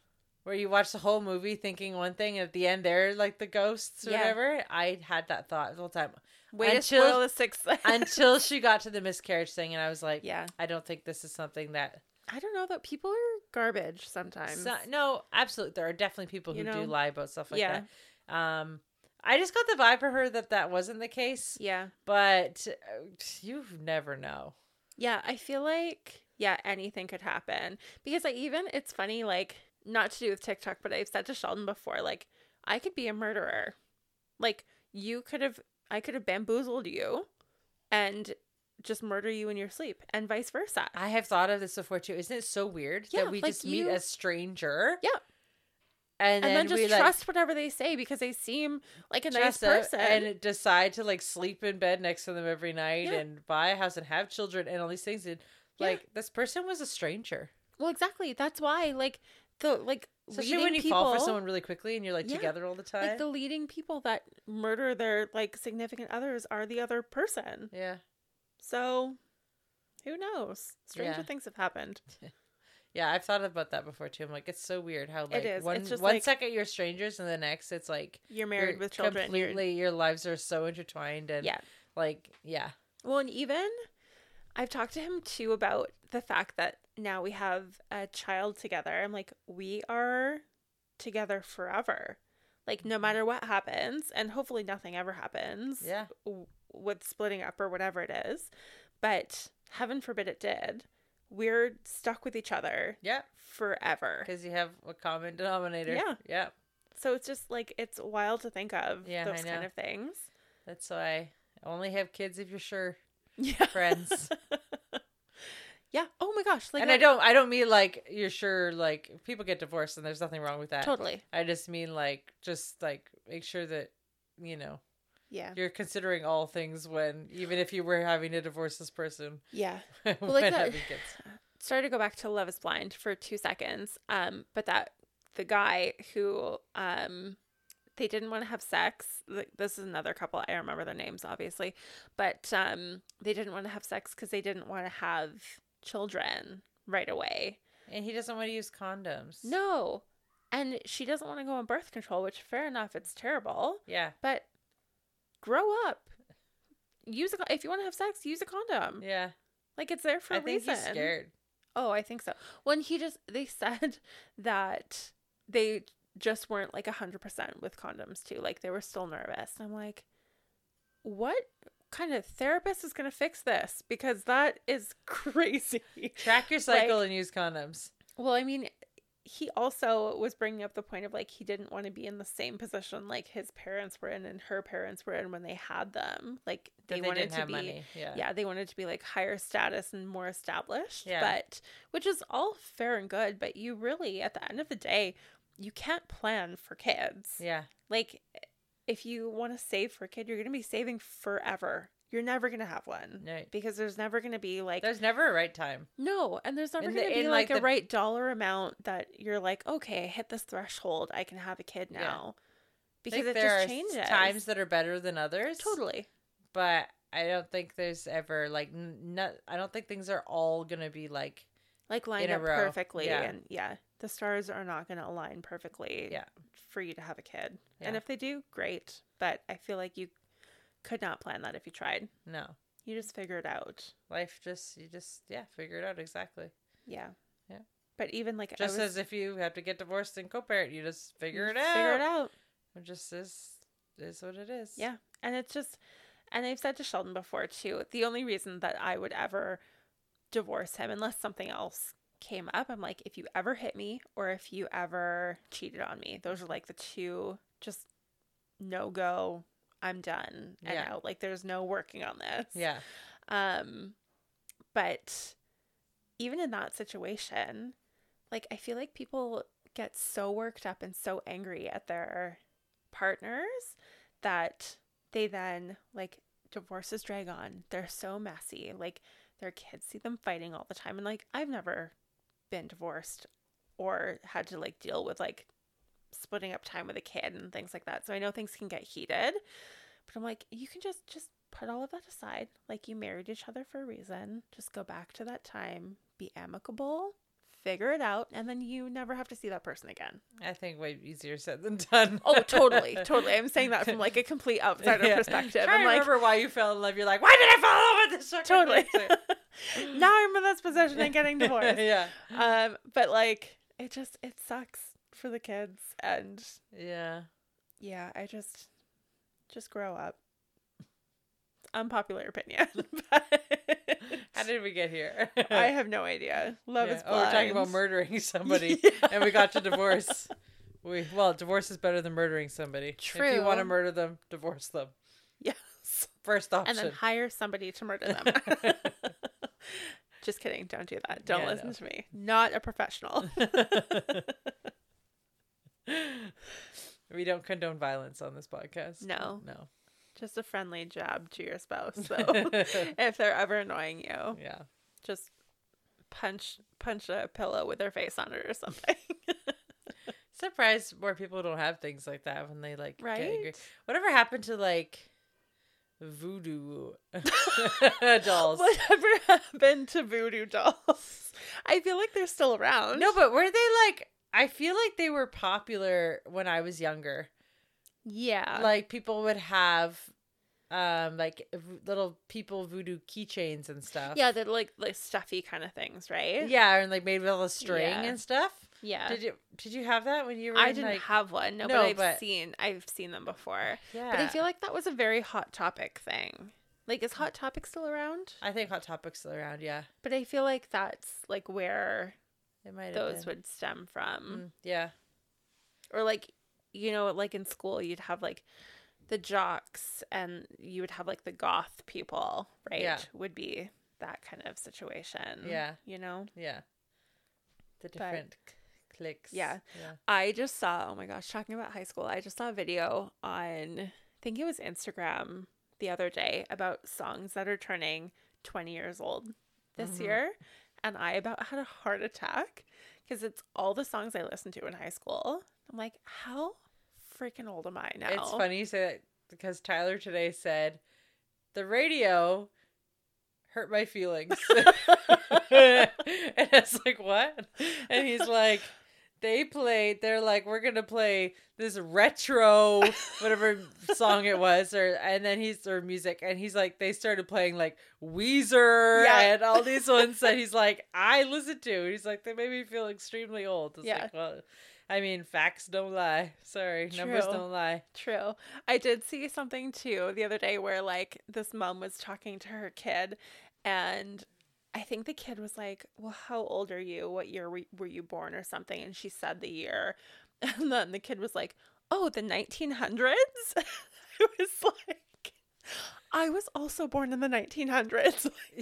where you watch the whole movie thinking one thing, and at the end they're like the ghosts or Yeah. whatever. I had that thought the whole time. Way to Until- spoil the sixth sense. Until she got to the miscarriage thing, and I was like, Yeah. I don't think this is something that... I don't know that people are garbage sometimes. So, no, absolutely. There are definitely people who You know? do lie about stuff like Yeah. that. Um, I just got the vibe for her that that wasn't the case, Yeah. but uh, you never know. Yeah, I feel like, yeah, anything could happen. Because I even, it's funny, like, not to do with TikTok, but I've said to Sheldon before, like, I could be a murderer. Like, you could have, I could have bamboozled you and just murder you in your sleep, and vice versa. I have thought of this before too. Isn't it so weird Yeah, that we like just meet you- a stranger? Yeah. And, And, then, then, just we trust like whatever they say because they seem like a nice trust them person. and decide to like sleep in bed next to them every night Yeah. and buy a house and have children and all these things. And Yeah. like this person was a stranger. Well, exactly. That's why, like, the, like, Especially leading when you people, fall for someone really quickly and you're like Yeah. together all the time. like, the leading people that murder their, like, significant others are the other person. yeah. So, who knows? Stranger Yeah. things have happened. Yeah, I've thought about that before too. I'm like, it's so weird how like is. one It's just one like- second you're strangers and the next it's like You're married you're with children. you're- Completely, your lives are so intertwined and Yeah. like yeah, Well, and even I've talked to him too about the fact that now we have a child together. I'm like, we are together forever. Like, no matter what happens, and hopefully nothing ever happens yeah, w- with splitting up or whatever it is, but heaven forbid it did, we're stuck with each other yeah, forever. because you have a common denominator. Yeah. yeah. So it's just like, it's wild to think of Yeah, those I kind know. of things. That's why I only have kids if you're sure, Yeah. friends. Yeah. Oh my gosh. Like, and I don't, I don't mean like you're sure. Like people get divorced and there's nothing wrong with that. Totally. I just mean like just like make sure that you know Yeah. you're considering all things when even if you were having to divorce this person Yeah. when like that- having kids. Sorry to go back to Love is Blind for two seconds. Um, but that the guy who um they didn't want to have sex. Like, this is another couple. I don't remember their names, obviously, but um, they didn't want to have sex because they didn't want to have children right away. And he doesn't want to use condoms. No, and she doesn't want to go on birth control, which fair enough. It's terrible, Yeah. but grow up. Use a, if you want to have sex, use a condom. Yeah. Like, it's there for I a think reason. he's scared. Oh, I think so. When he just, they said that they just weren't like one hundred percent with condoms too. Like, they were still nervous. And I'm like, what kind of therapist is going to fix this? Because that is crazy. Track your cycle Like- and use condoms. Well, I mean, he also was bringing up the point of like, he didn't want to be in the same position like his parents were in and her parents were in when they had them. Like, That they, they wanted didn't to have be, money. Yeah. yeah, they wanted to be like higher status and more established. Yeah. But which is all fair and good, but you really, at the end of the day, you can't plan for kids. Yeah. Like, if you want to save for a kid, you're going to be saving forever. You're never going to have one. Right. Because there's never going to be like, There's never a right time. no, and there's never In going the- to be in, like, like, a the- right dollar amount that you're like, okay, I hit this threshold, I can have a kid Yeah. now. I Because think it there just are changes. times that are better than others. Totally. But I don't think there's ever like n- not, I don't think things are all gonna be like Like lined In a up row. perfectly. Yeah. And yeah, the stars are not going to align perfectly yeah. for you to have a kid. And Yeah. if they do, great. But I feel like you could not plan that if you tried. No. You just figure it out. Life just you just yeah, figure it out exactly. Yeah. Yeah. But even like, Just I was, as if you have to get divorced and co-parent, you just figure you it out. Figure it out. It just is is what it is. Yeah. And it's just, and I've said to Sheldon before too, the only reason that I would ever divorce him, unless something else came up, I'm like, if you ever hit me or if you ever cheated on me, those are like the two, just no go, I'm done and Yeah. out. Like, there's no working on this. Yeah. Um, but even in that situation, like, I feel like people get so worked up and so angry at their partners that they then, like, divorces drag on. They're so messy. Like, their kids see them fighting all the time. And, like, I've never been divorced or had to, like, deal with, like, splitting up time with a kid and things like that. So I know things can get heated. But I'm like, you can just, just put all of that aside. Like, you married each other for a reason. Just go back to that time. Be amicable. figure it out, and then you never have to see that person again. I think way easier said than done. Oh, totally, totally. I'm saying that from like a complete outsider yeah. perspective. Try I'm to like, remember why you fell in love. You're like, why did I fall in love with this fucking totally. person? Now I'm in this position and getting divorced. yeah. Um, but like, it just it sucks for the kids, and yeah, yeah, I just just grow up. Unpopular opinion. But how did we get here? I have no idea. Love yeah. is blind. Oh, we're talking about murdering somebody, yeah. and we got to divorce. We well, divorce is better than murdering somebody. True. If you want to murder them, divorce them. Yes. First option. And then hire somebody to murder them. Just kidding. Don't do that. Don't Yeah, listen no. to me. Not a professional. We don't condone violence on this podcast. No. No. Just a friendly jab to your spouse. So if they're ever annoying you, Yeah. just punch punch a pillow with their face on it or something. Surprised more people don't have things like that when they like Right? get angry. Whatever happened to like voodoo dolls? Whatever happened to voodoo dolls? I feel like they're still around. No, but were they like? I feel like they were popular when I was younger. Yeah. Like people would have um like v- little people voodoo keychains and stuff. Yeah, they're like like stuffy kind of things, right? Yeah, and like made with all the string Yeah. and stuff. Yeah. Did you did you have that when you were I in, didn't like, have one. No, No, but I've but- seen I've seen them before. Yeah. But I feel like that was a very Hot Topic thing. Like, is Hot Topic still around? I think Hot Topic's still around, yeah. But I feel like that's like where It might have those been. would stem from. Mm, yeah. Or like, you know, like in school you'd have like the jocks and you would have like the goth people, right? Yeah. Would be that kind of situation. Yeah. You know? Yeah. The different c- clicks. Yeah. Yeah. I just saw, oh my gosh, talking about high school, I just saw a video on, I think it was Instagram the other day about songs that are turning twenty years old this Mhm. year. And I about had a heart attack because it's all the songs I listened to in high school. I'm like, how freaking old am I now? It's funny you say that because Tyler today said the radio hurt my feelings. And it's like, what? And he's like, they played, they're like, we're going to play this retro, whatever song it was, or, and then he's, or music, and he's like, they started playing like Weezer Yeah. and all these ones that he's like, I listen to. He's like, they made me feel extremely old. It's Yeah. like, well, I mean, facts don't lie. Sorry, numbers True. don't lie. True. I did see something too the other day where like this mom was talking to her kid, and I think the kid was like, well, how old are you? What year were were you born or something? And she said the year. And then the kid was like, oh, the nineteen hundreds? I was like, I was also born in the nineteen hundreds.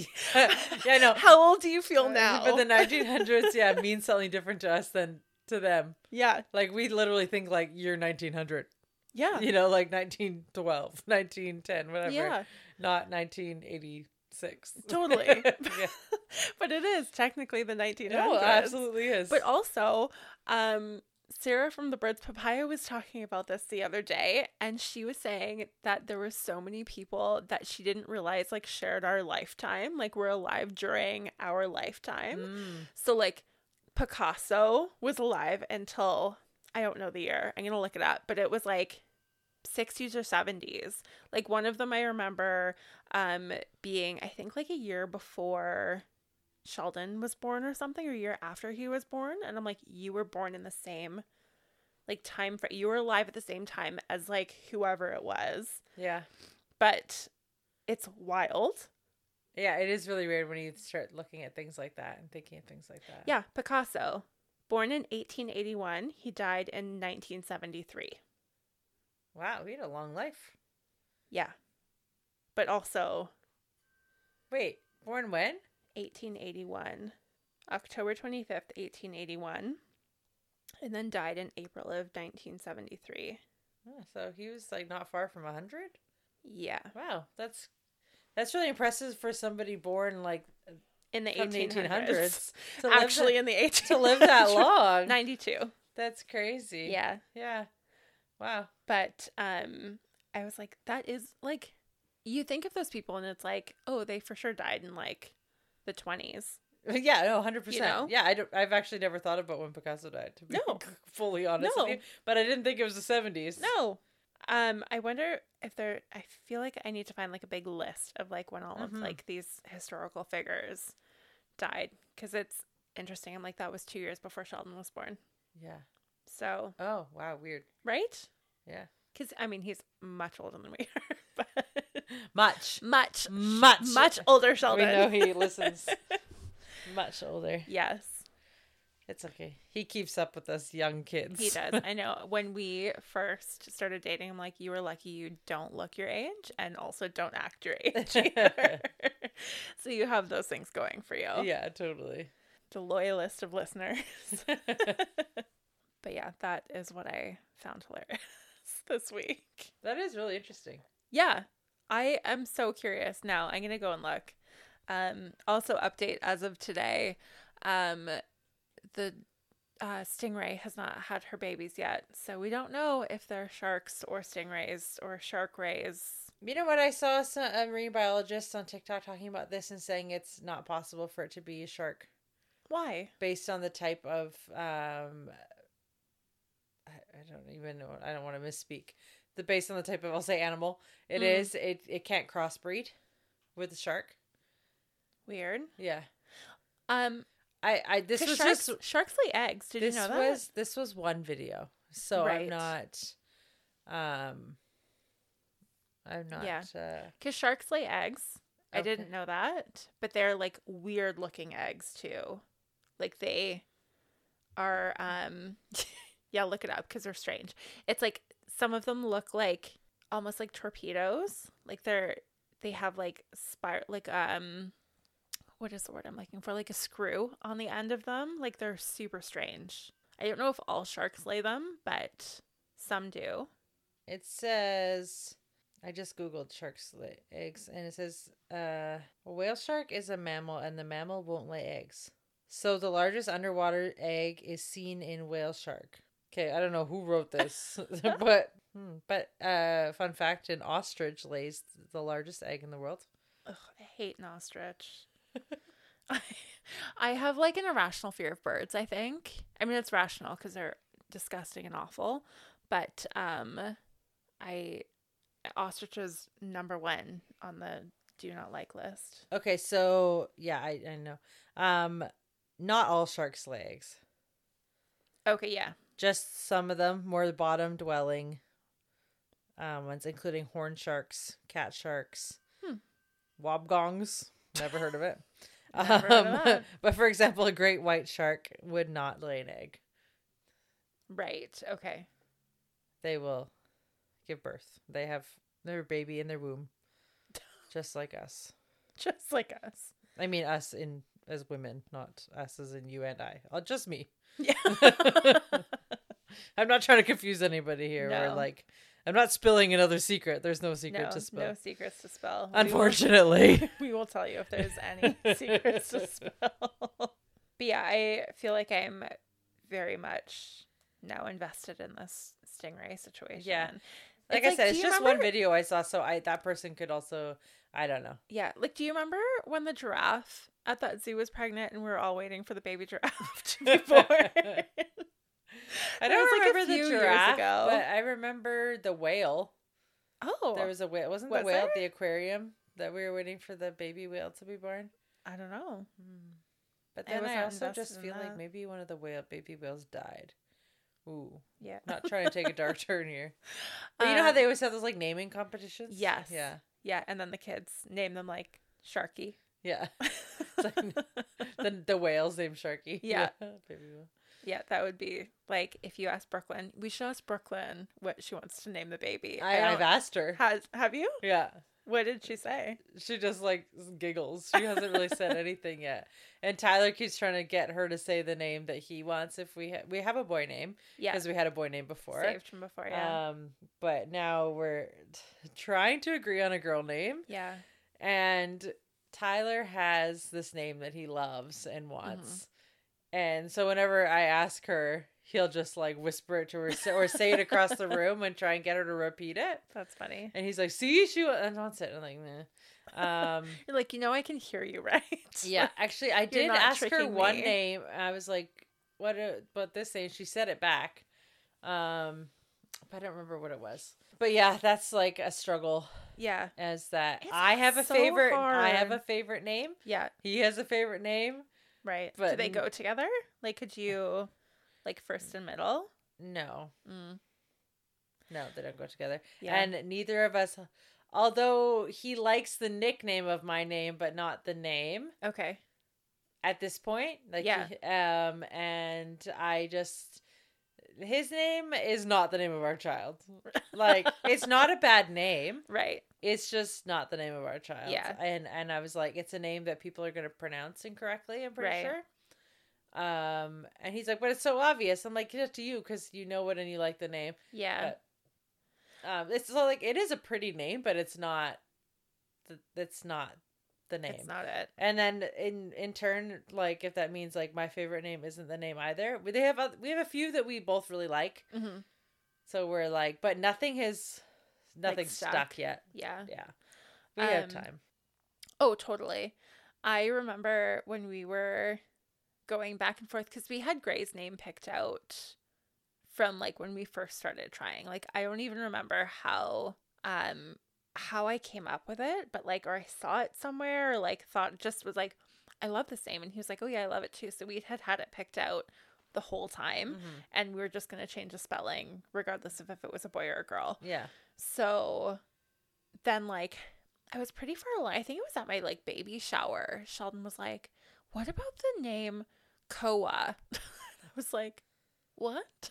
Yeah, no. How old do you feel now? But the nineteen hundreds, yeah, means something different to us than to them. Yeah. Like, we literally think, like, year nineteen hundred. Yeah. You know, like nineteen twelve, nineteen ten, whatever. Yeah. Not nineteen eighty-six. Totally. Yeah. But it is technically the nineteen No, hundreds. it absolutely is. But also, um, Sarah from the Birds Papaya was talking about this the other day, and she was saying that there were so many people that she didn't realize like shared our lifetime, like we're alive during our lifetime. Mm. So like Picasso was alive until, I don't know the year, I'm gonna look it up, but it was like sixties or seventies. Like one of them I remember um being, I think like a year before Sheldon was born or something, or a year after he was born. And I'm like, you were born in the same like time frame. You were alive at the same time as like whoever it was. Yeah. But it's wild. Yeah, it is really weird when you start looking at things like that and thinking of things like that. Yeah, Picasso, born in eighteen eighty-one, he died in nineteen seventy-three. Wow, he had a long life. Yeah. But also Wait, born when? eighteen eighty-one, October twenty-fifth, eighteen eighty-one, and then died in April of nineteen seventy-three. Oh, so he was like not far from one hundred? Yeah. Wow, that's that's really impressive for somebody born like In the from the eighteen hundreds. eighteen hundreds. To live Actually, that, in the eighteen to live that long. ninety-two. That's crazy. Yeah. Yeah. Wow. But um, I was like, that is like, you think of those people and it's like, oh, they for sure died in like the twenties. Yeah, no, one hundred percent. You know? Yeah, I don't, I've actually never thought about when Picasso died, to be No. fully honest No. with you. But I didn't think it was the seventies. No. Um, I wonder if there, I feel like I need to find like a big list of like when all Mhm. of like these historical figures died. Because it's interesting. I'm like, that was two years before Sheldon was born. Yeah. So, Oh, wow, weird. right? Yeah. Because, I mean, he's much older than we are. But Much. much, Much. much older Sheldon. We know he listens. Much older. Yes. It's okay. He keeps up with us young kids. He does. I know. When we first started dating, I'm like, you were lucky you don't look your age and also don't act your age either. So you have those things going for you. Yeah, totally. The loyalist of listeners. But yeah, that is what I found hilarious this week. That is really interesting. Yeah. I am so curious now. I'm going to go and look. Um, also update as of today. Um, the uh, stingray has not had her babies yet. So we don't know if they're sharks or stingrays or shark rays. You know what? I saw some, a marine biologist on TikTok talking about this and saying it's not possible for it to be a shark Why? based on the type of, um, I, I don't even know. I don't want to misspeak. The based on the type of, I'll say animal it Mm. is. It it can't crossbreed with the shark. Weird. Yeah. Um, I I this 'cause was sharks, just sharks lay eggs. Did this you know that? was this was one video, so Right. I'm not, um, I'm not. Yeah. Uh, Because sharks lay eggs. I Okay. didn't know that. But they're like weird looking eggs too. Like they are, um, yeah, look it up because they're strange. It's like some of them look like almost like torpedoes. Like they're, they have like spir like, um, what is the word I'm looking for? Like a screw on the end of them. Like they're super strange. I don't know if all sharks lay them, but some do. It says, I just Googled sharks lay eggs, and it says, uh, a whale shark is a mammal, and the mammal won't lay eggs. So the largest underwater egg is seen in whale shark. Okay, I don't know who wrote this, but hmm, but uh, fun fact: an ostrich lays the largest egg in the world. Ugh, I hate an ostrich. I, I have like an irrational fear of birds, I think. I mean, it's rational because they're disgusting and awful. But um, I ostriches number one on the do not like list. Okay, so yeah, I I know. Um, not all sharks lay eggs. Okay, yeah. Just some of them, more bottom dwelling um, ones, including horn sharks, cat sharks, Hmm. wobgongs. Never heard of it. Never heard of Um, that. but for example, a great white shark would not lay an egg. Right. Okay. They will give birth. They have their baby in their womb, just like us. Just like us. I mean, us in as women, not us as in you and I. Oh, just me. Yeah. I'm not trying to confuse anybody here. Or No. like, I'm not spilling another secret. There's no secret no, to spill. no secrets to spill. We will- Unfortunately. We will tell you if there's any secrets to spill. But yeah, I feel like I'm very much now invested in this stingray situation. Yeah. Like It's I said, do it's you just remember- one video I saw, so I that person could also, I don't know. Yeah. Like, do you remember when the giraffe at that zoo was pregnant and we were all waiting for the baby giraffe to be born? I That don't was, like, a remember few the years giraffe, ago. but I remember the whale. Oh, There was a whale. Wasn't Was the whale there? at the aquarium that we were waiting for the baby whale to be born? I don't know. But I then was I, not also invested just in feel like that. maybe one of the whale baby whales died. Ooh. Yeah. Not trying to take a dark turn here. But you know how Uh, they always have those like naming competitions? Yes. Yeah. Yeah, and then the kids name them like Sharky. Yeah. It's like the, the whale's named Sharky. Yeah. Baby whale. Yeah, that would be like if you ask Brooklyn. We should ask Brooklyn what she wants to name the baby. I, don't- I've asked her. Has have you? Yeah. What did she say? She just like giggles. She hasn't really said anything yet. And Tyler keeps trying to get her to say the name that he wants if we ha- we have a boy name Yeah, because we had a boy name before. saved from before. Yeah, Um but now we're t- trying to agree on a girl name, yeah. and Tyler has this name that he loves and wants. Mm-hmm. And so whenever I ask her, he'll just like whisper it to her or say it across the room and try and get her to repeat it. That's funny. And he's like, see, she, and I'm sitting like, nah. Um, You're like, you know, I can hear you, right? yeah, actually, I did not ask her tricking one me. name. I was like, what about this name? She said it back. Um, but I don't remember what it was. But yeah, that's like a struggle. Yeah. As that It's I have a so favorite. I have hard. a favorite name. Yeah. He has a favorite name. Right. But Do they go together? Like, could you, like, first and middle? No. Mm. No, they don't go together. Yeah. And neither of us, although he likes the nickname of my name, but not the name Okay. at this point. Like, Yeah. he- um, and I just, his name is not the name of our child. Like, it's not a bad name. Right. It's just not the name of our child. Yeah. And and I was like, it's a name that people are going to pronounce incorrectly, I'm pretty Right. sure. Um, and he's like, but it's so obvious. I'm like, it's to you because you know it and you like the name. Yeah. But, um, it's so like, it is a pretty name, but it's not, the, it's not the name. It's not it. And then in in turn, like if that means like my favorite name isn't the name either. We they have oth- we have a few that we both really like. Mm-hmm. So we're like, but nothing has nothing Like, stuck. stuck. yet. Yeah. Yeah, we have Um, time. Oh, totally. I remember when we were going back and forth because we had Gray's name picked out from like when we first started trying. Like I don't even remember how um how I came up with it, but like or I saw it somewhere or like thought just was like I love this name, and he was like, oh yeah, I love it too. So we had had it picked out the whole time, Mhm. and we were just going to change the spelling regardless of if it was a boy or a girl. Yeah. So then like I was pretty far along. I think it was at my like baby shower. Sheldon was like, what about the name Koa? I was like, what?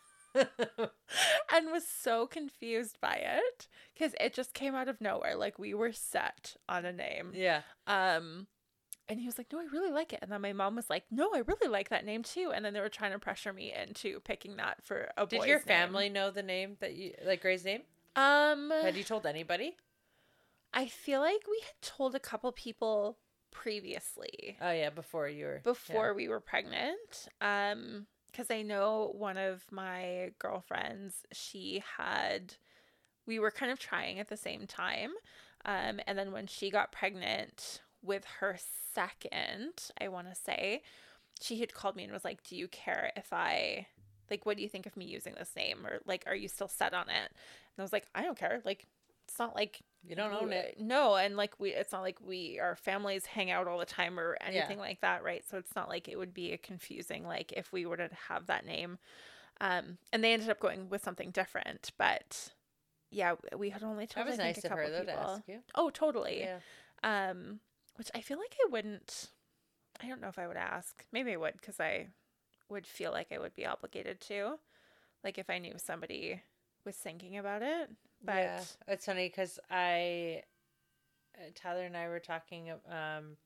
And was so confused by it because it just came out of nowhere. Like we were set on a name. Yeah. Um, and he was like, no, I really like it. And then my mom was like, no, I really like that name too. And then they were trying to pressure me into picking that for a boy's Did your name. family know the name that you like Gray's name? Um, Had you told anybody? I feel like we had told a couple people previously Oh yeah, before you were before we were pregnant. Um, because I know one of my girlfriends, she had, we were kind of trying at the same time. Um, and then when she got pregnant with her second, I want to say, she had called me and was like, do you care if I, like, what do you think of me using this name? Or like, are you still set on it? And I was like, I don't care. Like, it's not like You don't own it. No, and like we, it's not like we, our families hang out all the time or anything like that, right? So it's not like it would be a confusing, like if we were to have that name. Um, and they ended up going with something different, but yeah, we had only told That was I think, nice a of her couple though to people. ask you. Oh, totally. Yeah. Um, which I feel like I wouldn't. I don't know if I would ask. Maybe I would because I would feel like I would be obligated to, like if I knew somebody was thinking about it. But yeah, it's funny because I, uh, Tyler and I were talking um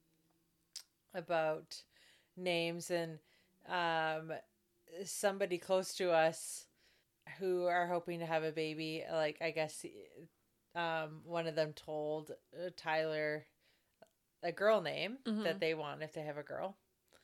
about names and um somebody close to us who are hoping to have a baby. Like I guess um one of them told uh, Tyler a girl name Mhm. that they want if they have a girl.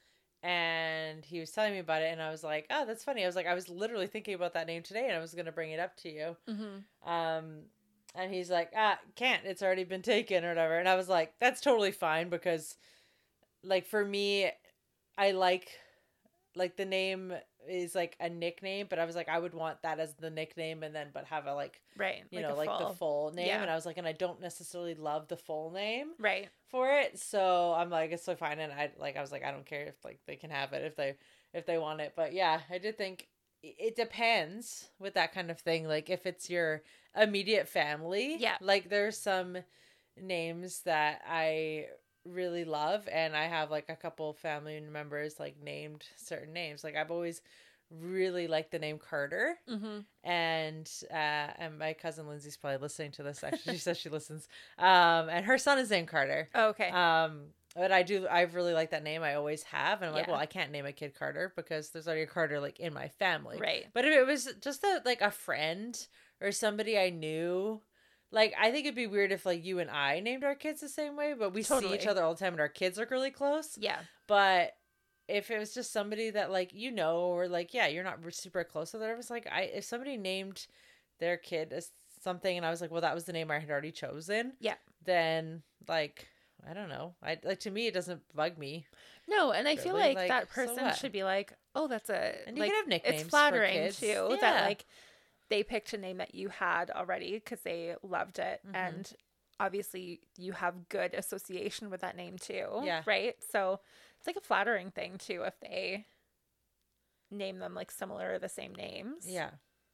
And he was telling me about it, and I was like, "Oh, that's funny." I was like, "I was literally thinking about that name today, and I was going to bring it up to you." mm-hmm. Um, and he's like, "Ah, can't. It's already been taken or whatever." And I was like, "That's totally fine because, like, for me, I like, like the name is like a nickname, but I was like, I would want that as the nickname, and then but have a like, right, you like know, a like full, the full name." yeah. And I was like, and I don't necessarily love the full name right, for it, so I'm like, it's so fine. And I like I was like, I don't care if like they can have it if they if they want it. But yeah, I did think it depends with that kind of thing. Like if it's your immediate family, yeah, like there's some names that I really love, and I have like a couple family members like named certain names. Like I've always really liked the name Carter. mm-hmm. And uh and my cousin Lindsay's probably listening to this. Actually, she says she listens. Um and her son is named Carter. Oh, okay. Um but I do I really like that name. I always have. And I'm like, Yeah. well, I can't name a kid Carter because there's already a Carter like in my family. Right. But if it was just a like a friend or somebody I knew, like I think it'd be weird if like you and I named our kids the same way, but we Totally. see each other all the time and our kids are really close. Yeah. But if it was just somebody that like, you know, or like, yeah, you're not super close with it. I was like, I, if somebody named their kid as something and I was like, well, that was the name I had already chosen. Yeah. Then like, I don't know. I like, to me, it doesn't bug me. No. And I feel Really? like, Like, that so person what? should be like, oh, that's a, And you like, can have nicknames it's for flattering kids. too, Yeah. that like they picked a name that you had already because they loved it. Mhm. And obviously you have good association with that name too. Yeah. Right. So it's like a flattering thing too if they name them like similar or the same names. Yeah.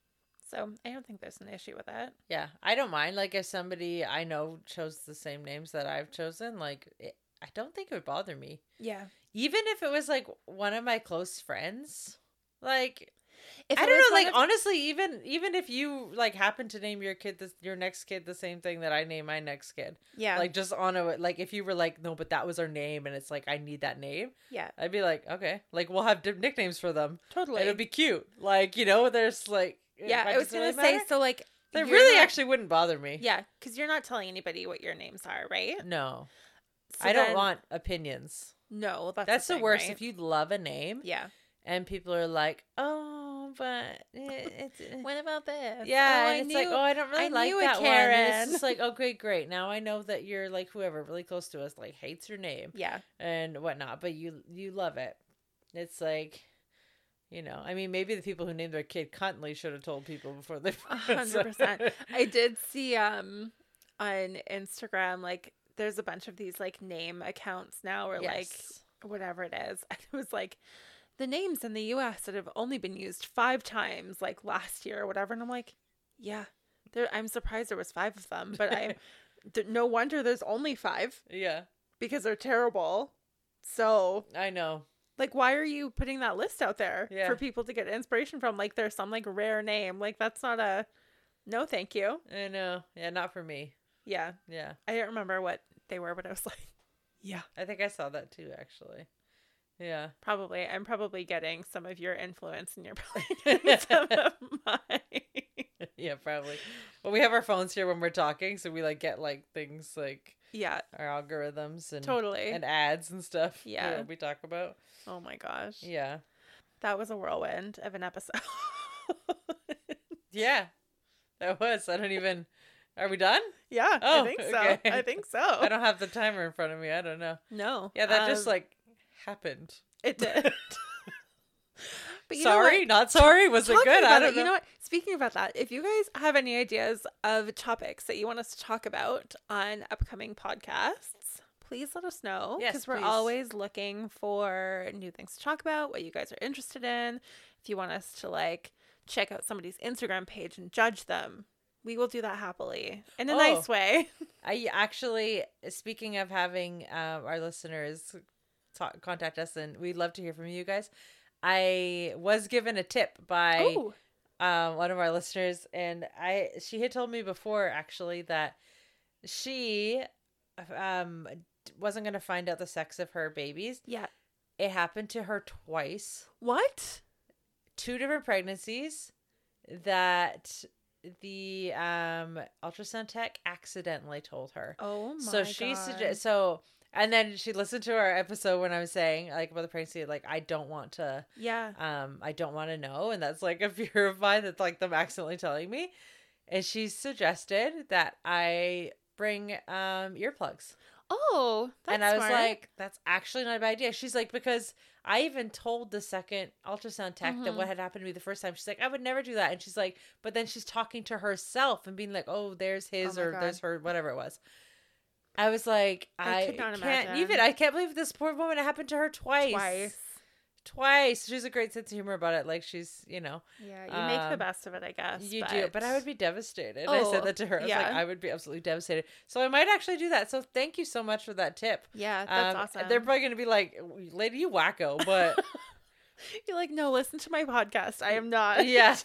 So I don't think there's an issue with it. Yeah. I don't mind. Like, if somebody I know chose the same names that I've chosen, like, it, I don't think it would bother me. Yeah. Even if it was like one of my close friends. Like, If I it don't was know, one like, of- honestly, even even if you like happen to name your kid this, your next kid the same thing that I name my next kid, yeah. like, just on a, like, if you were like, no, but that was our name and it's like, I need that name, yeah. I'd be like, okay, like, we'll have diff- nicknames for them. Totally. It'll be cute. Like, you know, there's like, yeah. why I was does it gonna really say matter? so like They you're really not- actually wouldn't bother me. yeah, because you're not telling anybody what your names are, right? No, So I don't then- want opinions. No, that's That's the, the thing, worst. right? If you love a name yeah. and people are like, oh, but it, it's. What about this? Yeah, Oh, and I it's knew, like, oh, I don't really I like knew a that one. And Karen. it's just like, okay, great. Now I know that you're like whoever really close to us, like, hates your name yeah, and whatnot, but you you love it. It's like, you know, I mean, maybe the people who named their kid Cuntley should have told people before they. a hundred percent. I did see um on Instagram like there's a bunch of these like name accounts now or Yes. like whatever it is. And it was like the names in the U S that have only been used five times like last year or whatever. And I'm like, yeah, there. I'm surprised there was five of them, but I, th- no wonder there's only five Yeah, because they're terrible. So I know. like, why are you putting that list out there Yeah. for people to get inspiration from? Like, there's some like rare name. Like, that's not a no, thank you. I know. Yeah, not for me. Yeah. Yeah, I don't remember what they were, but I was like, yeah, I think I saw that too, actually. Yeah. probably. I'm probably getting some of your influence and you're probably getting some of mine. Yeah, probably. Well, we have our phones here when we're talking, so we like get like things like Yeah, our algorithms and totally. and ads and stuff. Yeah. that we talk about. Oh my gosh. Yeah. That was a whirlwind of an episode. Yeah. That was. I don't even. Are we done? Yeah, Oh, I think so. okay. I think so. I don't have the timer in front of me. I don't know. No. Yeah, that just um, like happened. it did. But you know sorry, what? not sorry. Was it Talking good? I about don't it, know. You know what? Speaking about that, if you guys have any ideas of topics that you want us to talk about on upcoming podcasts, please let us know. Yes, Because we're please. always looking for new things to talk about, what you guys are interested in. If you want us to like check out somebody's Instagram page and judge them, we will do that happily in a Oh. nice way. I actually, speaking of having um, our listeners talk, contact us, and we'd love to hear from you guys. I was given a tip by Oh, um, one of our listeners, and I she had told me before actually that she um, wasn't going to find out the sex of her babies. yeah. It happened to her twice, What? two different pregnancies, that the um, ultrasound tech accidentally told her. Oh my So she God. suggest so, and then she listened to our episode when I was saying like about the pregnancy, like I don't want to, Yeah. um, I don't want to know, and that's like a fear of mine. That's like them accidentally telling me, and she suggested that I bring um earplugs, Oh, that's and I was smart. like, that's actually not a bad idea. She's like, because I even told the second ultrasound tech that Mhm. what had happened to me the first time. She's like, I would never do that, and she's like, but then she's talking to herself and being like, oh, there's his Oh my or God. there's her, whatever it was. I was like, I I, could not can't imagine. even. I can't believe this poor woman. It happened to her twice. Twice. Twice. She's a great sense of humor about it. Like she's, you know, Yeah, you make the Um, best of it, I guess. you do. But I would be devastated. I Oh, said that to her. I was like, yeah. I would be absolutely devastated. So I might actually do that. So thank you so much for that tip. Yeah, that's Um, awesome. They're probably going to be like, lady, you wacko. But You're like, no, listen to my podcast. I am not. yeah,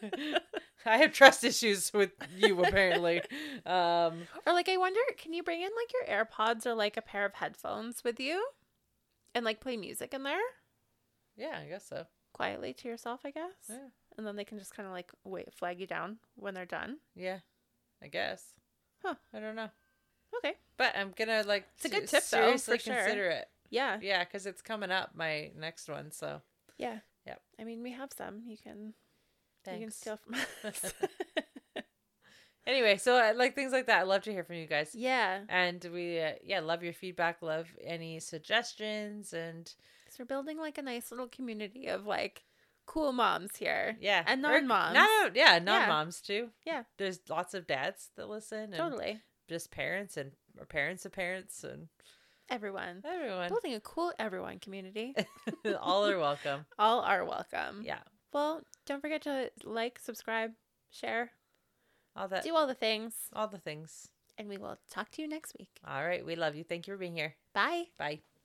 I have trust issues with you apparently. Um, Or like, I wonder, can you bring in like your AirPods or like a pair of headphones with you, and like play music in there yeah, I guess so. quietly to yourself, I guess. Yeah. And then they can just kind of like wait, flag you down when they're done. Yeah, I guess. Huh. I don't know. Okay. But I'm gonna like It's a se- good tip, though, seriously for sure. consider it. Yeah. Yeah, because it's coming up, my next one. So, Yeah. Yep. I mean, we have some. You can, you can thanks. steal from us. Anyway, so uh, like things like that. I love to hear from you guys. Yeah. And we, uh, yeah, love your feedback. Love any suggestions. And So we're building like a nice little community of like cool moms here. yeah. And Or- non-moms. No, yeah, non-moms too. Yeah. There's lots of dads that listen. And Totally. just parents and or parents of parents and Everyone. everyone. Building a cool everyone community. All are welcome. All are welcome. Yeah. Well, don't forget to like, subscribe, share, All that. do all the things. All the things. And we will talk to you next week. All right. We love you. Thank you for being here. Bye. Bye.